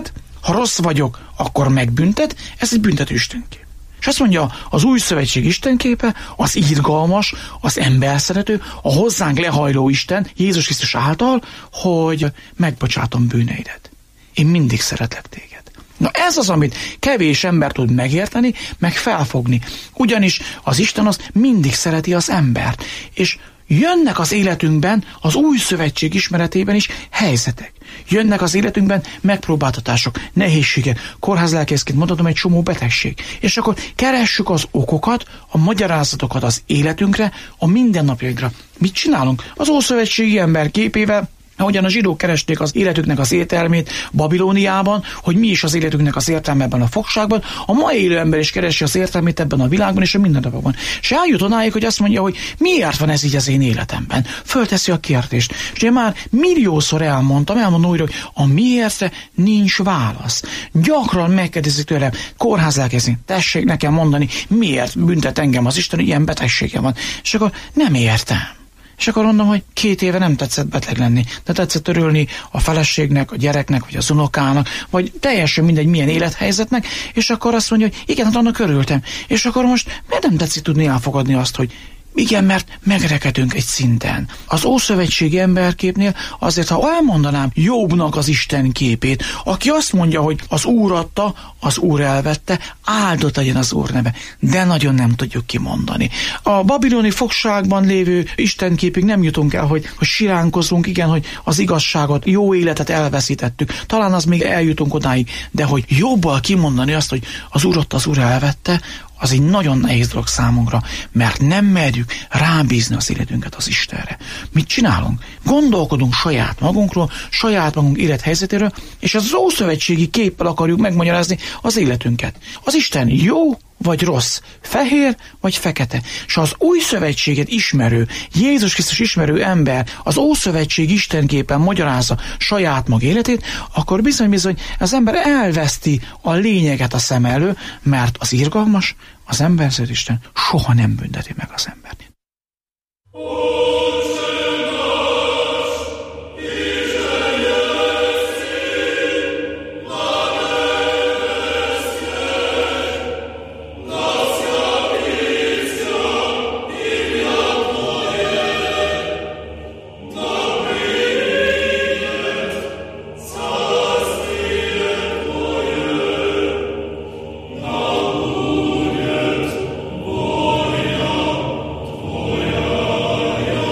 Ha rossz vagyok, akkor megbüntet, ez egy büntető istenkép. És azt mondja, az új szövetség istenképe, az irgalmas, az emberszerető, a hozzánk lehajló Isten, Jézus Krisztus által, hogy megbocsátom bűneidet. Én mindig szeretlek téged. Na ez az, amit kevés ember tud megérteni, meg felfogni. Ugyanis az Isten az mindig szereti az embert. És jönnek az életünkben, az új szövetség ismeretében is helyzetek. Jönnek az életünkben megpróbáltatások, nehézségek, kórházlelkészként mondhatom, egy csomó betegség. És akkor keressük az okokat, a magyarázatokat az életünkre, a mindennapjainkra. Mit csinálunk? Az ószövetségi ember képével, ahogyan a zsidók keresték az életüknek az értelmét Babilóniában, hogy mi is az életüknek az értelme ebben a fogságban, a mai élő ember is keresi az értelmét ebben a világban és a mindennapokban. És eljut odáig, hogy azt mondja, hogy miért van ez így az én életemben. Fölteszi a kérdést. És én már milliószor elmondom újra, hogy a miértre nincs válasz. Gyakran megkérdezik tőlem, kórházlelkészként, tessék nekem mondani, miért büntet engem az Isten, hogy ilyen betegségem van. És akkor nem értem. És akkor mondom, hogy 2 éve nem tetszett beteg lenni, de tetszett örülni a feleségnek, a gyereknek, vagy az unokának, vagy teljesen mindegy milyen élethelyzetnek, és akkor azt mondja, hogy igen, hát annak örültem. És akkor most miért nem tetszik tudni elfogadni azt, hogy igen, mert megrekedünk egy szinten. Az ószövetségi emberképnél azért, ha elmondanám Jobbnak az Isten képét, aki azt mondja, hogy az Úr adta, az Úr elvette, áldott legyen az Úr neve, de nagyon nem tudjuk kimondani. A babiloni fogságban lévő Istenképig nem jutunk el, hogy siránkozunk, igen, hogy az igazságot, jó életet elveszítettük. Talán az még eljutunk odáig, de hogy Jobbal kimondani azt, hogy az Úr adta, az Úr elvette, az egy nagyon nehéz dolog számunkra, mert nem merjük rábízni az életünket az Istenre. Mit csinálunk? Gondolkodunk saját magunkról, saját magunk élethelyzetéről, és az ószövetségi képpel akarjuk megmagyarázni az életünket. Az Isten jó vagy rossz, fehér vagy fekete. És az új szövetséget ismerő, Jézus Krisztus ismerő ember az ószövetség istenképpen magyarázza saját maga életét, akkor bizony az ember elveszti a lényeget a szem elő, mert az irgalmas, az emberszerű Isten soha nem bünteti meg az embert. Yeah.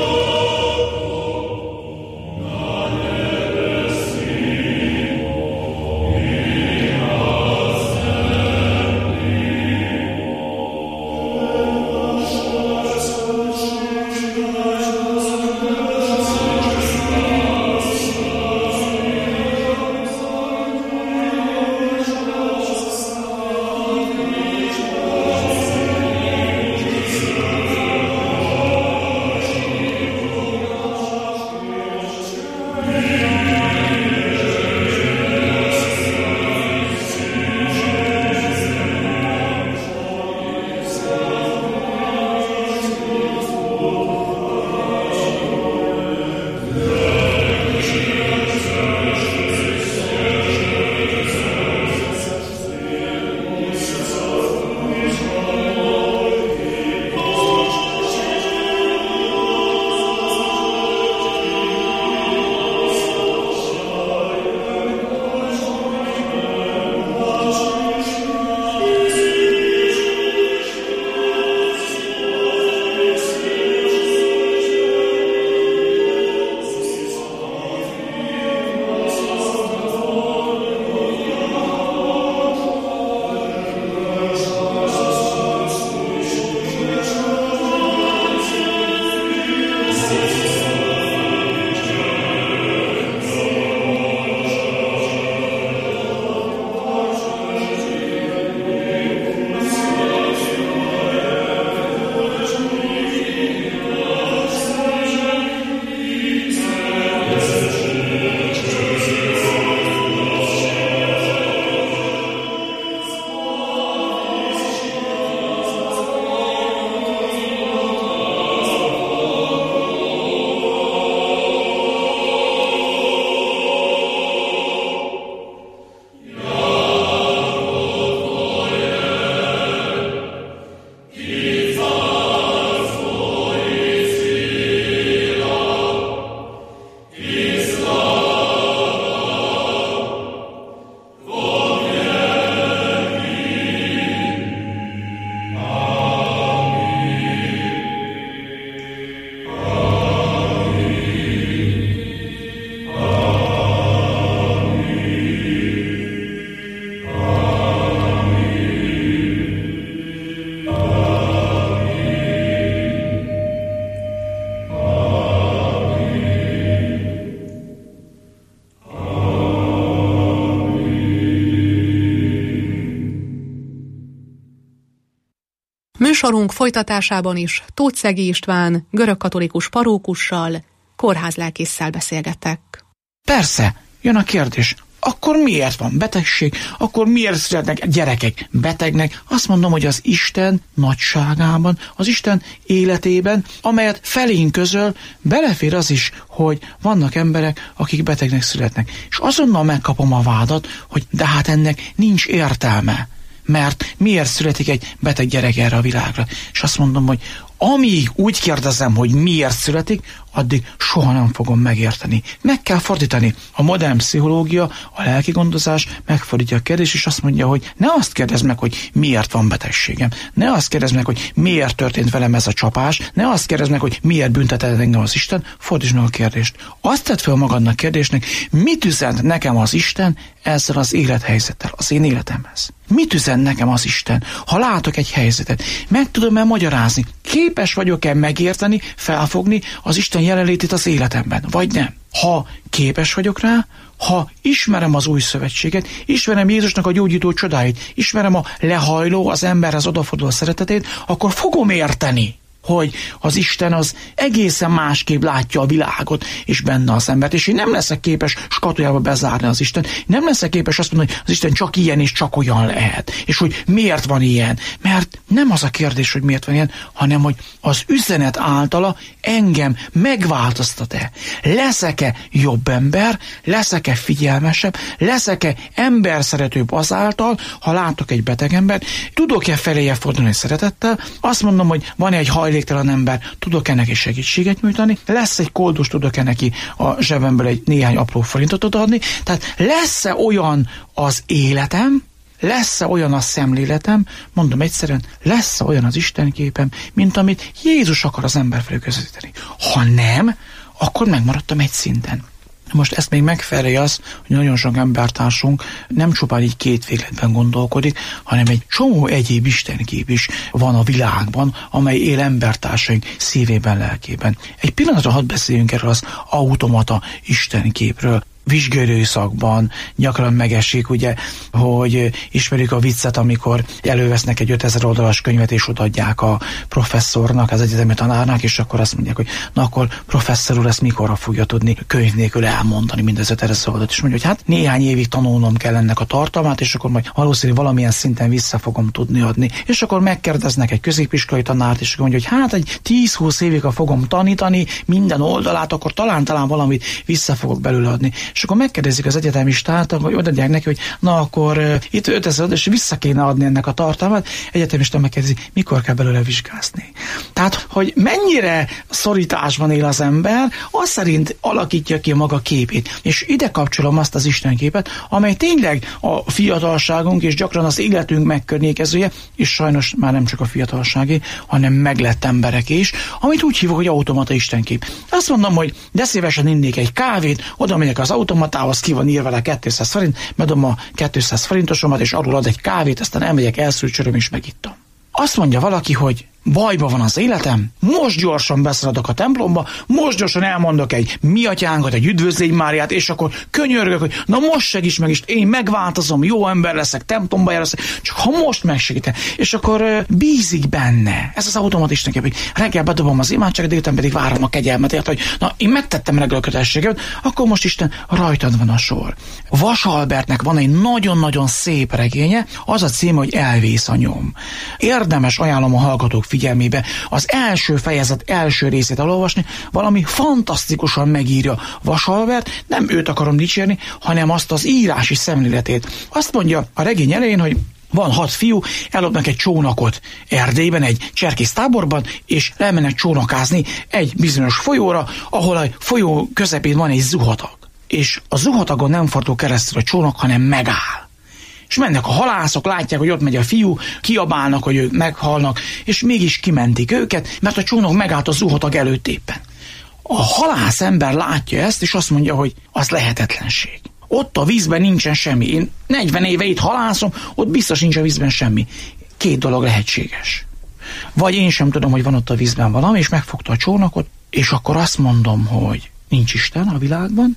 Műsorunk folytatásában is Tóth Szegi István görögkatolikus parókussal, kórházlelkésszel beszélgetek. Persze, jön a kérdés, akkor miért van betegség, akkor miért születnek gyerekek betegnek? Azt mondom, hogy az Isten nagyságában, az Isten életében, amelyet felénk közöl, belefér az is, hogy vannak emberek, akik betegnek születnek. És azonnal megkapom a vádat, hogy de hát ennek nincs értelme. Mert miért születik egy beteg gyerek erre a világra? És azt mondom, hogy amíg úgy kérdezem, hogy miért születik, addig soha nem fogom megérteni. Meg kell fordítani. A modern pszichológia, a lelki gondozás megfordítja a kérdést, és azt mondja, hogy ne azt kérdezd meg, hogy miért van betegségem. Ne azt kérdezd meg, hogy miért történt velem ez a csapás. Ne azt kérdezd meg, hogy miért büntetett engem az Isten. Fordítsd meg a kérdést. Azt tedd fel magadnak kérdésnek, mit üzent nekem az Isten ezzel az élethelyzettel, az én életemhez. Mit üzen nekem az Isten? Ha látok egy helyzetet, meg tudom-e magyarázni? Képes vagyok-e megérteni, felfogni az Isten jelenlétét az életemben, vagy nem? Ha képes vagyok rá, ha ismerem az új szövetséget, ismerem Jézusnak a gyógyító csodáit, ismerem a lehajló, az emberhez odaforduló szeretetét, akkor fogom érteni, hogy az Isten az egészen másképp látja a világot, és benne az embert, és én nem leszek képes skatujába bezárni az Isten, nem leszek képes azt mondani, hogy az Isten csak ilyen és csak olyan lehet, és hogy miért van ilyen, mert nem az a kérdés, hogy miért van ilyen, hanem hogy az üzenet általa engem megváltoztat-e, leszek-e jobb ember, leszek-e figyelmesebb, leszek-e emberszeretőbb azáltal, ha látok egy beteg embert, tudok-e feléje fordulni szeretettel, azt mondom, hogy van egy hajléktalan ember, tudok-e neki segítséget nyújtani, lesz egy koldus, tudok-e neki a zsebemből egy néhány apró forintot odaadni, tehát lesz-e olyan az életem, lesz-e olyan a szemléletem, mondom egyszerűen, lesz-e olyan az Istenképem, mint amit Jézus akar az ember felé közvetíteni. Ha nem, akkor megmaradtam egy szinten. Most ezt még megfelelje az, hogy nagyon sok embertársunk nem csupán így két végletben gondolkodik, hanem egy csomó egyéb istenkép is van a világban, amely él embertársaink szívében, lelkében. Egy pillanatra hadd beszéljünk erről az automata istenképről. Vizsgálószakban gyakran megesik, ugye, hogy ismerjük a viccet, amikor elővesznek egy 5000 oldalas könyvet, és odaadják a professzornak, az egyetemi tanárnak, és akkor azt mondják, hogy na akkor professzor úr, ezt mikorra fogja tudni könyv nélkül elmondani mindez 5000 oldalat, és mondja, hogy hát néhány évig tanulnom kell ennek a tartalmát, és akkor majd valószínűleg valamilyen szinten vissza fogom tudni adni. És akkor megkérdeznek egy középiskolai tanárt, és akkor mondja, hogy hát egy 10-20 évig fogom tanítani minden oldalát, akkor talán valamit vissza fogok belőle adni. És akkor megkérdezik az egyetemistát, hogy odaadják neki, hogy na akkor itt 5000, és vissza kéne adni ennek a tartalmat. Egyetemista megkérdezi, mikor kell belőle vizsgázni. Tehát, hogy mennyire szorításban él az ember, az szerint alakítja ki maga képét. És ide kapcsolom azt az Istenképet, amely tényleg a fiatalságunk és gyakran az életünk megkörnyékezője, és sajnos már nem csak a fiatalságé, hanem meglett emberek is, amit úgy hívok, hogy automata Istenkép. Azt mondom, hogy de szívesen innék egy kávét, oda megyek az automatához, ki van írva le 200 forint, bedom a 200 forintosomat, és arról ad egy kávét, aztán elmegyek, elszűrcsöröm, és megittam. Azt mondja valaki, hogy bajba van az életem, most gyorsan beszaladok a templomba, most gyorsan elmondok egy mi atyánkat, egy üdvözlégy Máriát, és akkor könyörgök, hogy na most segíts meg, és én megváltozom, jó ember leszek, templomba járok, csak ha most megsegítem. És akkor bízik benne. Ez az automatistnek, hogy reggel bedobom az imádságot, délután pedig várom a kegyelmet, érte, hogy na én megtettem reggel a kötelességet, akkor most Isten rajtad van a sor. Vas Albertnek van egy nagyon-nagyon szép regénye, az a címe, hogy Elvész a nyom. Érdemes, ajánlom a hallgatók figyelmébe az első fejezet első részét elolvasni, valami fantasztikusan megírja Vas Albert, nem őt akarom dicsérni, hanem azt az írási szemléletét. Azt mondja a regény elején, hogy van 6 fiú, ellopnak egy csónakot Erdélyben, egy cserkész táborban, és elmennek csónakázni egy bizonyos folyóra, ahol a folyó közepén van egy zuhatag. És a zuhatagon nem fordul keresztül a csónak, hanem megáll. És mennek a halászok, látják, hogy ott megy a fiú, kiabálnak, hogy ők meghalnak, és mégis kimentik őket, mert a csónak megállt a zuhatag előtt éppen. A halász ember látja ezt, és azt mondja, hogy az lehetetlenség. Ott a vízben nincsen semmi. Én 40 éve itt halászom, ott biztos nincs a vízben semmi. 2 dolog lehetséges. Vagy én sem tudom, hogy van ott a vízben valami, és megfogta a csónakot, és akkor azt mondom, hogy nincs Isten a világban,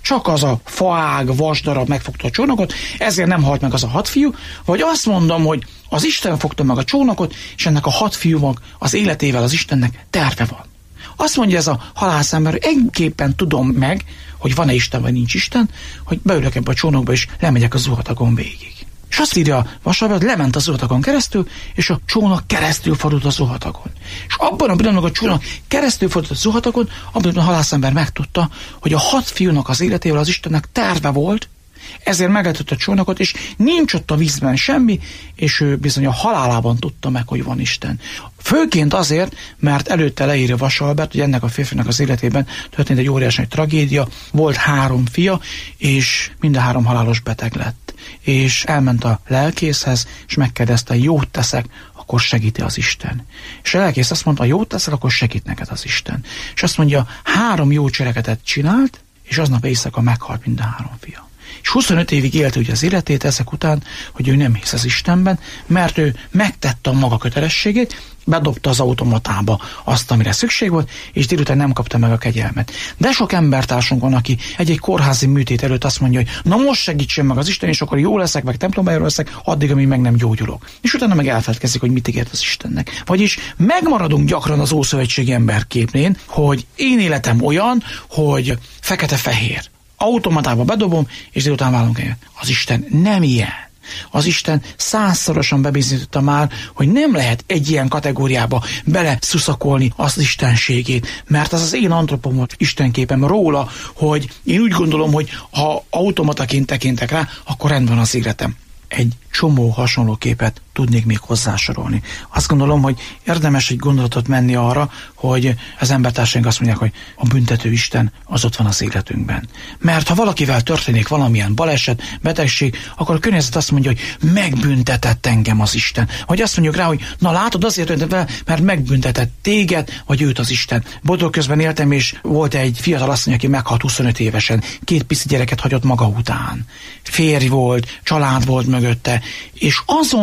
csak az a faág, vasdarab megfogta a csónakot, ezért nem halt meg az a 6 fiú, vagy azt mondom, hogy az Isten fogta meg a csónakot, és ennek a 6 fiúnak az életével az Istennek terve van. Azt mondja ez a halászember, hogy egyképpen tudom meg, hogy van-e Isten, vagy nincs Isten, hogy beülök ebbe a csónakba, és lemegyek a zuhatagon végig. És azt írja a vasárnap, hogy lement a zuhatagon keresztül, és a csónak keresztül fordult a zuhatagon. És abban a pillanatban, a csónak keresztül fordult a zuhatagon, abban a halászember megtudta, hogy a 6 fiúnak az életével az Istennek terve volt, ezért megeltett a csónakot, és nincs ott a vízben semmi, és ő bizony a halálában tudta meg, hogy van Isten. Főként azért, mert előtte leírja Vasalbert, hogy ennek a férfinak az életében történt egy óriási nagy tragédia, volt 3 fia, és mind a 3 halálos beteg lett. És elment a lelkészhez, és megkérdezte, jót teszek, akkor segíti az Isten. És a lelkész azt mondta, jót teszek, akkor segít neked az Isten. És azt mondja, 3 jó cselekedet csinált, és aznap éjszaka meghalt mind a 3 fia. És 25 évig élte ugye az életét ezek után, hogy ő nem hisz az Istenben, mert ő megtette a maga kötelességét, bedobta az automatába azt, amire szükség volt, és délután nem kapta meg a kegyelmet. De sok embertársunk van, aki egy kórházi műtét előtt azt mondja, hogy na most segítsen meg az Isten, és akkor jó leszek, meg templomba leszek, addig, amíg meg nem gyógyulok. És utána meg elfeledkezik, hogy mit ígért az Istennek. Vagyis megmaradunk gyakran az ószövetségi emberképnél, hogy én életem olyan, hogy fekete-fehér. Automatába bedobom, és délután válunk el. Az Isten nem ilyen. Az Isten 100-szorosan bebizonyította már, hogy nem lehet egy ilyen kategóriába bele szuszakolni az istenségét, mert az az én antropomos istenképem róla, hogy én úgy gondolom, hogy ha automataként tekintek rá, akkor rendben az életem. Egy csomó hasonló képet tudnék még hozzásorolni. Azt gondolom, hogy érdemes egy gondolatot menni arra, hogy az embertársaink azt mondják, hogy a büntető Isten az ott van az életünkben. Mert ha valakivel történik valamilyen baleset, betegség, akkor a környezet azt mondja, hogy megbüntetett engem az Isten. Vagy azt mondjuk rá, hogy na látod, azért történt vele, mert megbüntetett téged, vagy őt az Isten. Boldog közben éltem, és volt egy fiatal asszony, aki meghalt 25 évesen. 2 pici gyereket hagyott maga után. Férj volt, család volt mögötte, és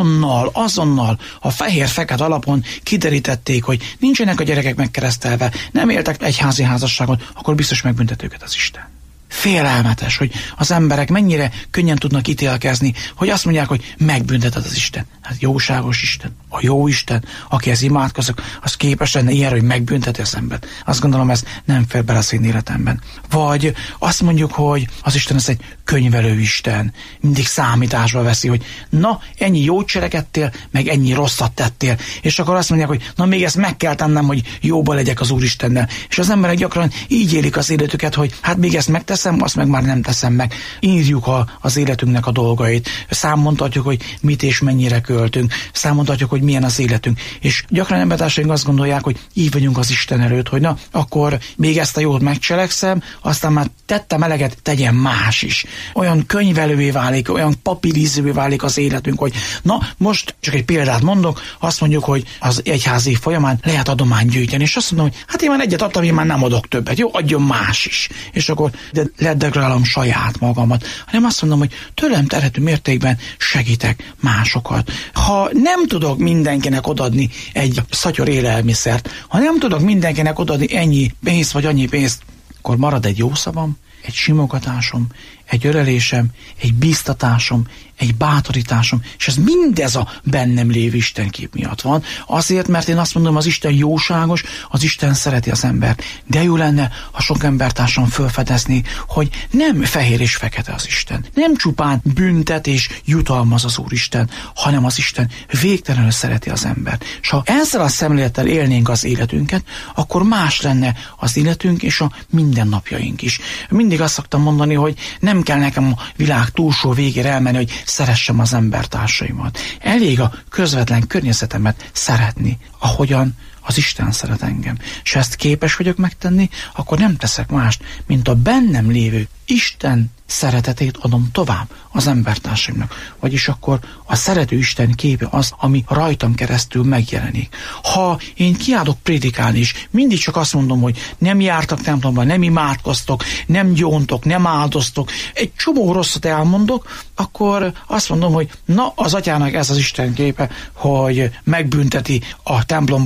azonnal a fehér-fekete alapon kiderítették, hogy nincsenek a gyerekek megkeresztelve, nem éltek egyházi házasságot, akkor biztos megbüntet őket az Isten. Félelmetes, hogy az emberek mennyire könnyen tudnak ítélkezni, hogy azt mondják, hogy megbünteted az Isten. Hát jóságos Isten, a jó Isten, akihez imádkozok, az képes lenne ilyenre, hogy megbünteti az embert. Azt gondolom, ez nem fér bele az én életemben. Vagy azt mondjuk, hogy az Isten az egy könyvelő Isten, mindig számításba veszi, hogy na, ennyi jót cselekedtél, meg ennyi rosszat tettél, és akkor azt mondják, hogy na, még ezt meg kell tennem, hogy jóba legyek az Úristennel. És az emberek gyakran így élik az életüket, hogy hát még ezt megteszem, azt meg már nem teszem meg. Írjuk az életünknek a dolgait, számon tartjuk, hogy mit és mennyire költünk, számon tartjuk, hogy milyen az életünk. És gyakran embertársaink azt gondolják, hogy így vagyunk az Isten előtt, hogy na, akkor még ezt a jót megcselekszem, aztán már tettem eleget, tegyen más is. Olyan könyvelővé válik, olyan papírizővé válik az életünk, hogy na, most csak egy példát mondok, azt mondjuk, hogy az egyházi folyamán lehet adományt gyűjteni, és azt mondom, hogy hát én már egyet adtam, én már nem adok többet, jó, adjon más is. És akkor ledegradálom saját magamat, hanem azt mondom, hogy tőlem terhető mértékben segítek másokat. Ha nem tudok mindenkinek odadni egy szatyor élelmiszert, ha nem tudok mindenkinek odadni ennyi pénzt vagy annyi pénzt, akkor marad egy jó szavam, egy simogatásom, egy ölelésem, egy bíztatásom, egy bátorításom, és ez mindez a bennem lévő Istenkép miatt van. Azért, mert én azt mondom, az Isten jóságos, az Isten szereti az embert. De jó lenne, ha sok embertársam felfedezni, hogy nem fehér és fekete az Isten. Nem csupán büntet és jutalmaz az Úristen, hanem az Isten végtelenül szereti az embert. És ha ezzel a szemlélettel élnénk az életünket, akkor más lenne az életünk és a mindennapjaink is. Mindig azt szoktam mondani, hogy nem kell nekem a világ túlsó végére elmenni, hogy szeressem az embertársaimat. Elég a közvetlen környezetemet szeretni, ahogyan az Isten szeret engem. És ha ezt képes vagyok megtenni, akkor nem teszek mást, mint a bennem lévő Isten szeretetét adom tovább az embertársaimnak. Vagyis akkor a szerető Isten képe az, ami rajtam keresztül megjelenik. Ha én kiállok prédikálni is, mindig csak azt mondom, hogy nem jártak templomba, nem imádkoztok, nem gyóntok, nem áldoztok, egy csomó rosszat elmondok, akkor azt mondom, hogy na, az atyának ez az Isten képe, hogy megbünteti a templomba járókat,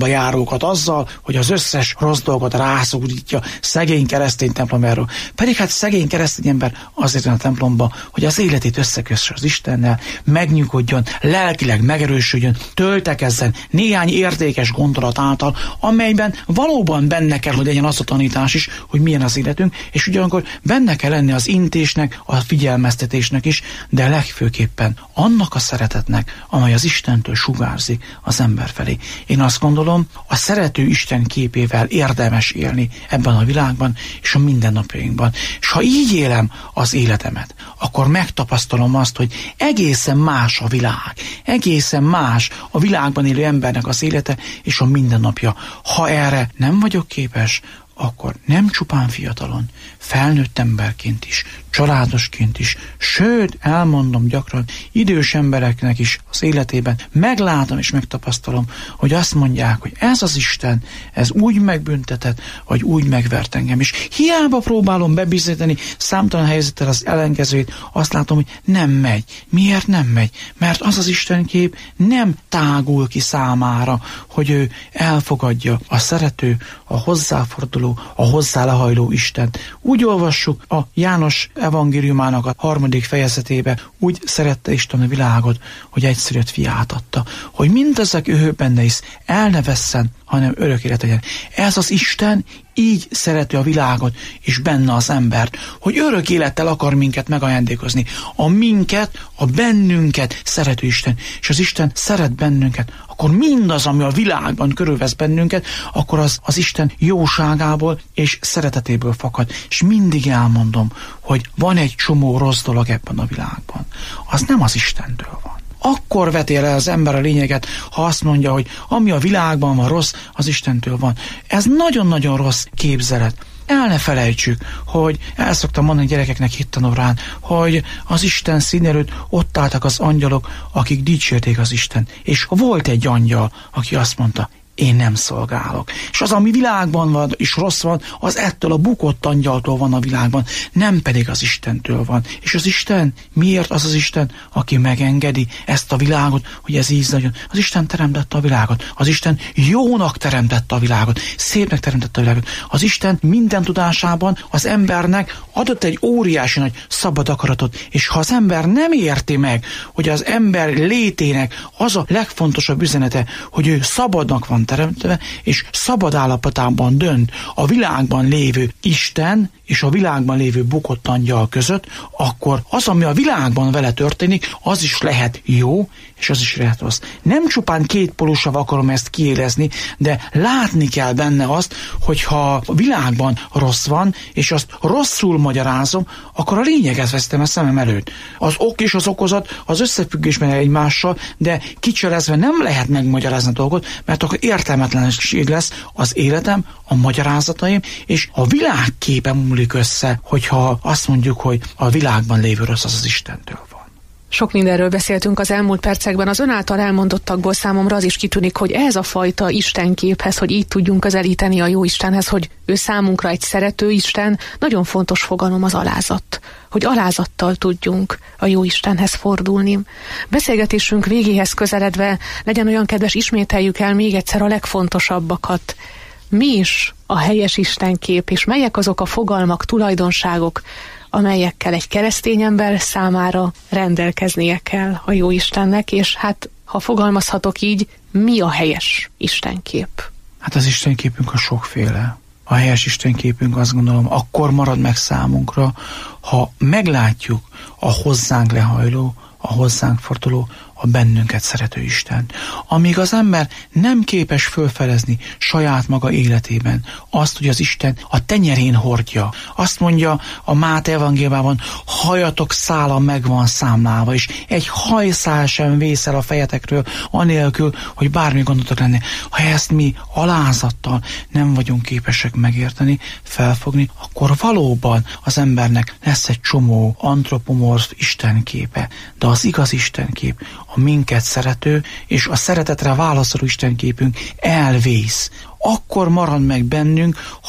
dolgokat azzal, hogy az összes rossz dolgot rászúrítja szegény keresztény templomáról. Pedig hát szegény keresztény ember azért jön a templomba, hogy az életét összekösse az Istennel, megnyugodjon, lelkileg megerősödjön, töltekezzen néhány értékes gondolat által, amelyben valóban benne kell, hogy legyen az a tanítás is, hogy milyen az életünk, és ugyanakkor benne kell lenni az intésnek, a figyelmeztetésnek is, de legfőképpen annak a szeretetnek, amely az Istentől sugárzik az ember felé. Én azt gondolom, a szerető Isten képével érdemes élni ebben a világban és a mindennapjainkban. És ha így élem az életemet, akkor megtapasztalom azt, hogy egészen más a világ, egészen más a világban élő embernek az élete és a mindennapja. Ha erre nem vagyok képes, akkor nem csupán fiatalon, felnőtt emberként is, családosként is, sőt, elmondom gyakran, idős embereknek is az életében meglátom és megtapasztalom, hogy azt mondják, hogy ez az Isten, ez úgy megbüntetett, vagy úgy megvert engem. És hiába próbálom bebizonyítani számtalan helyzettel az ellenkezőjét, azt látom, hogy nem megy. Miért nem megy? Mert az az Istenkép nem tágul ki számára, hogy ő elfogadja a szerető, a hozzáforduló, a hozzá lehajló Istent. Úgy olvassuk a János evangéliumának a 3. fejezetébe, úgy szerette Isten a világot, hogy egyszülött fiát adta, hogy mindezek ő benne is el ne vesszen, hanem örök élet legyen. Ez az Isten így szereti a világot, és benne az embert, hogy örök élettel akar minket megajándékozni. A minket, a bennünket szerető Isten, és az Isten szeret bennünket, akkor mindaz, ami a világban körülvesz bennünket, akkor az Isten jóságából és szeretetéből fakad. És mindig elmondom, hogy van egy csomó rossz dolog ebben a világban. Az nem az Istentől van. Akkor veti el az ember a lényeget, ha azt mondja, hogy ami a világban van rossz, az Istentől van. Ez nagyon-nagyon rossz képzelet. El ne felejtsük, hogy el szoktam mondani gyerekeknek hittanórán, hogy az Isten szín előtt ott álltak az angyalok, akik dicsérték az Istent. És volt egy angyal, aki azt mondta, én nem szolgálok. És az, ami világban van, és rossz van, az ettől a bukott angyaltól van a világban, nem pedig az Istentől van. És az Isten, miért az az Isten, aki megengedi ezt a világot, hogy ez így legyen? Az Isten teremtette a világot. Az Isten jónak teremtette a világot. Szépnek teremtette a világot. Az Isten minden tudásában az embernek adott egy óriási nagy szabad akaratot. És ha az ember nem érti meg, hogy az ember létének az a legfontosabb üzenete, hogy ő szabadnak van teremtve, és szabad állapotában dönt a világban lévő Isten és a világban lévő bukott angyal között, akkor az, ami a világban vele történik, az is lehet jó, és az is lehet rossz. Nem csupán kétpólusabb akarom ezt kiélezni, de látni kell benne azt, hogyha a világban rossz van, és azt rosszul magyarázom, akkor a lényeget vesztem a szemem előtt. Az ok és az okozat az összefüggésben egymással, de kicserezve nem lehet megmagyarázni a dolgot, mert akkor értelmetlenség lesz az életem, a magyarázataim, és a világképen múlik össze, hogyha azt mondjuk, hogy a világban lévő rossz az Istentől van. Sok mindenről beszéltünk az elmúlt percekben, az ön által elmondottakból számomra az is kitűnik, hogy ez a fajta Istenképhez, hogy így tudjunk közelíteni a jó Istenhez, hogy ő számunkra egy szerető Isten, nagyon fontos fogalom az alázat, hogy alázattal tudjunk a jó Istenhez fordulni. Beszélgetésünk végéhez közeledve legyen olyan kedves, ismételjük el még egyszer a legfontosabbakat. Mi is a helyes Istenkép, és melyek azok a fogalmak, tulajdonságok, amelyekkel egy keresztény ember számára rendelkeznie kell a jó Istennek, és hát, ha fogalmazhatok így, mi a helyes Istenkép? Hát az Istenképünk a sokféle. A helyes Istenképünk, azt gondolom, akkor marad meg számunkra, ha meglátjuk a hozzánk lehajló, a hozzánk forduló, a bennünket szerető Isten. Amíg az ember nem képes fölfedezni saját maga életében azt, hogy az Isten a tenyerén hordja. Azt mondja a Máté evangéliumában, hajatok szála meg van számlálva, és egy hajszál sem vészel a fejetekről, anélkül, hogy bármi gondotok lenne. Ha ezt mi alázattal nem vagyunk képesek megérteni, felfogni, akkor valóban az embernek lesz egy csomó antropomorf istenképe. De az igaz istenkép, a minket szerető és a szeretetre válaszoló istenképünk elvész. Akkor marad meg bennünk, ha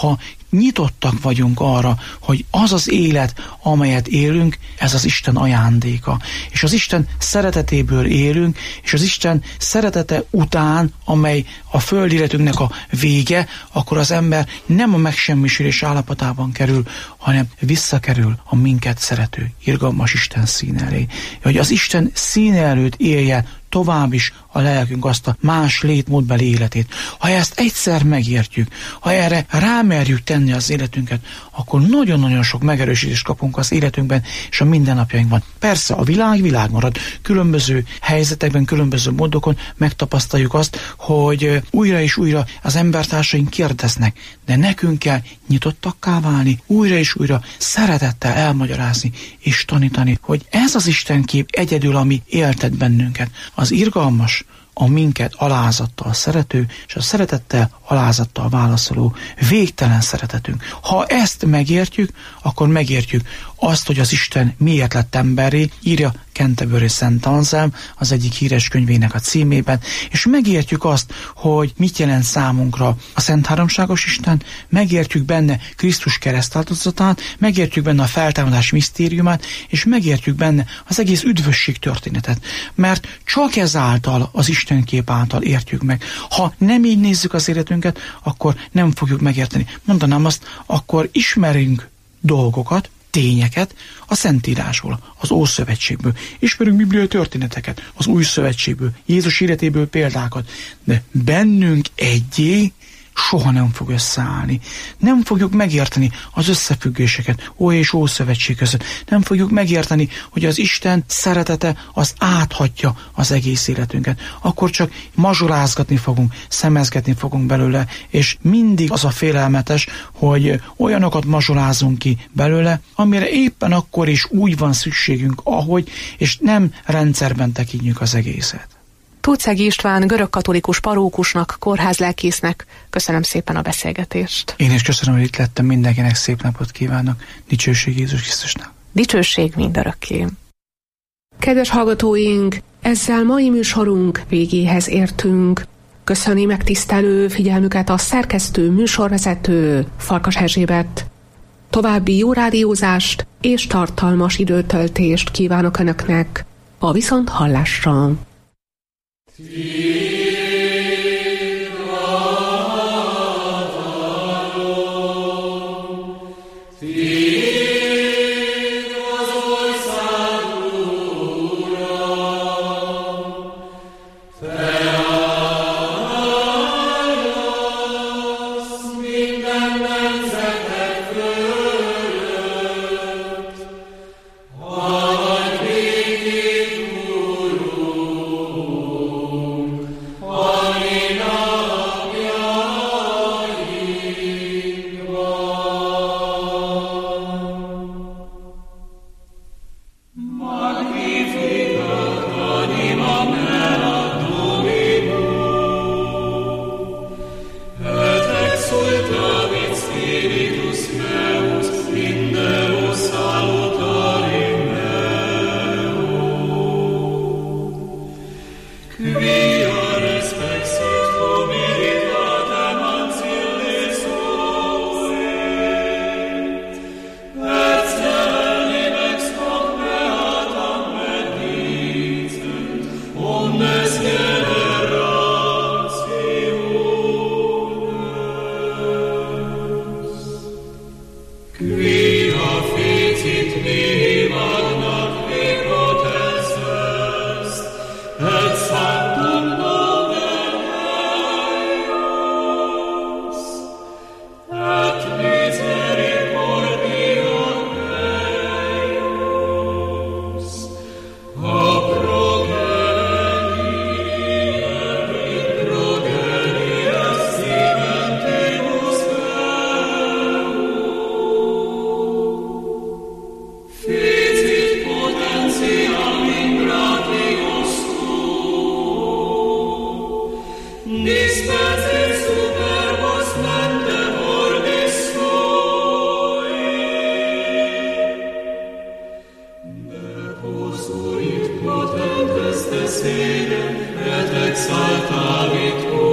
nyitottak vagyunk arra, hogy az az élet, amelyet élünk, ez az Isten ajándéka. És az Isten szeretetéből élünk, és az Isten szeretete után, amely a földi életünknek a vége, akkor az ember nem a megsemmisülés állapotában kerül, hanem visszakerül a minket szerető, irgalmas Isten színe elé. Hogy az Isten színe előtt élje tovább is a lelkünk azt a más létmódbeli életét. Ha ezt egyszer megértjük, ha erre rámerjük tenni az életünket, akkor nagyon-nagyon sok megerősítést kapunk az életünkben és a mindennapjainkban. Persze a világ marad. Különböző helyzetekben, különböző módokon megtapasztaljuk azt, hogy újra és újra az embertársaink kérdeznek, de nekünk kell nyitottakká válni, újra és újra szeretettel elmagyarázni és tanítani, hogy ez az Istenkép egyedül, ami éltet bennünket. Az irgalmas, a minket alázattal szerető, és a szeretettel alázattal válaszoló végtelen szeretetünk. Ha ezt megértjük, akkor megértjük azt, hogy az Isten miért lett emberré, írja Canterbury Szent Anselm az egyik híres könyvének a címében, és megértjük azt, hogy mit jelent számunkra a Szent Háromságos Isten, megértjük benne Krisztus keresztáldozatát, megértjük benne a feltámadás misztériumát, és megértjük benne az egész üdvösség történetet, mert csak ezáltal, az Isten kép által értjük meg. Ha nem így nézzük az életünket, akkor nem fogjuk megérteni. Mondanám azt, akkor ismerünk dolgokat, tényeket a Szentírásból, az Ószövetségből. Ismerünk bibliai történeteket, az Új Szövetségből, Jézus életéből példákat, de bennünk egyé soha nem fog összeállni. Nem fogjuk megérteni az összefüggéseket Ó és Ószövetség között. Nem fogjuk megérteni, hogy az Isten szeretete az áthatja az egész életünket. Akkor csak mazsolázgatni fogunk, szemezgetni fogunk belőle, és mindig az a félelmetes, hogy olyanokat mazsolázunk ki belőle, amire éppen akkor is úgy van szükségünk, ahogy, és nem rendszerben tekintjük az egészet. Tucegi István görögkatolikus parókusnak, kórházlelkésznek köszönöm szépen a beszélgetést. Én is köszönöm, hogy itt lettem, mindenkinek szép napot kívánok. Dicsőség Jézus Krisztusnak. Dicsőség mindörökké. Kedves hallgatóink, ezzel mai műsorunk végéhez értünk. Köszöni megtisztelő figyelmüket a szerkesztő, műsorvezető Farkas Erzsébet. További jó rádiózást és tartalmas időtöltést kívánok Önöknek a viszonthallásra. Exaltavit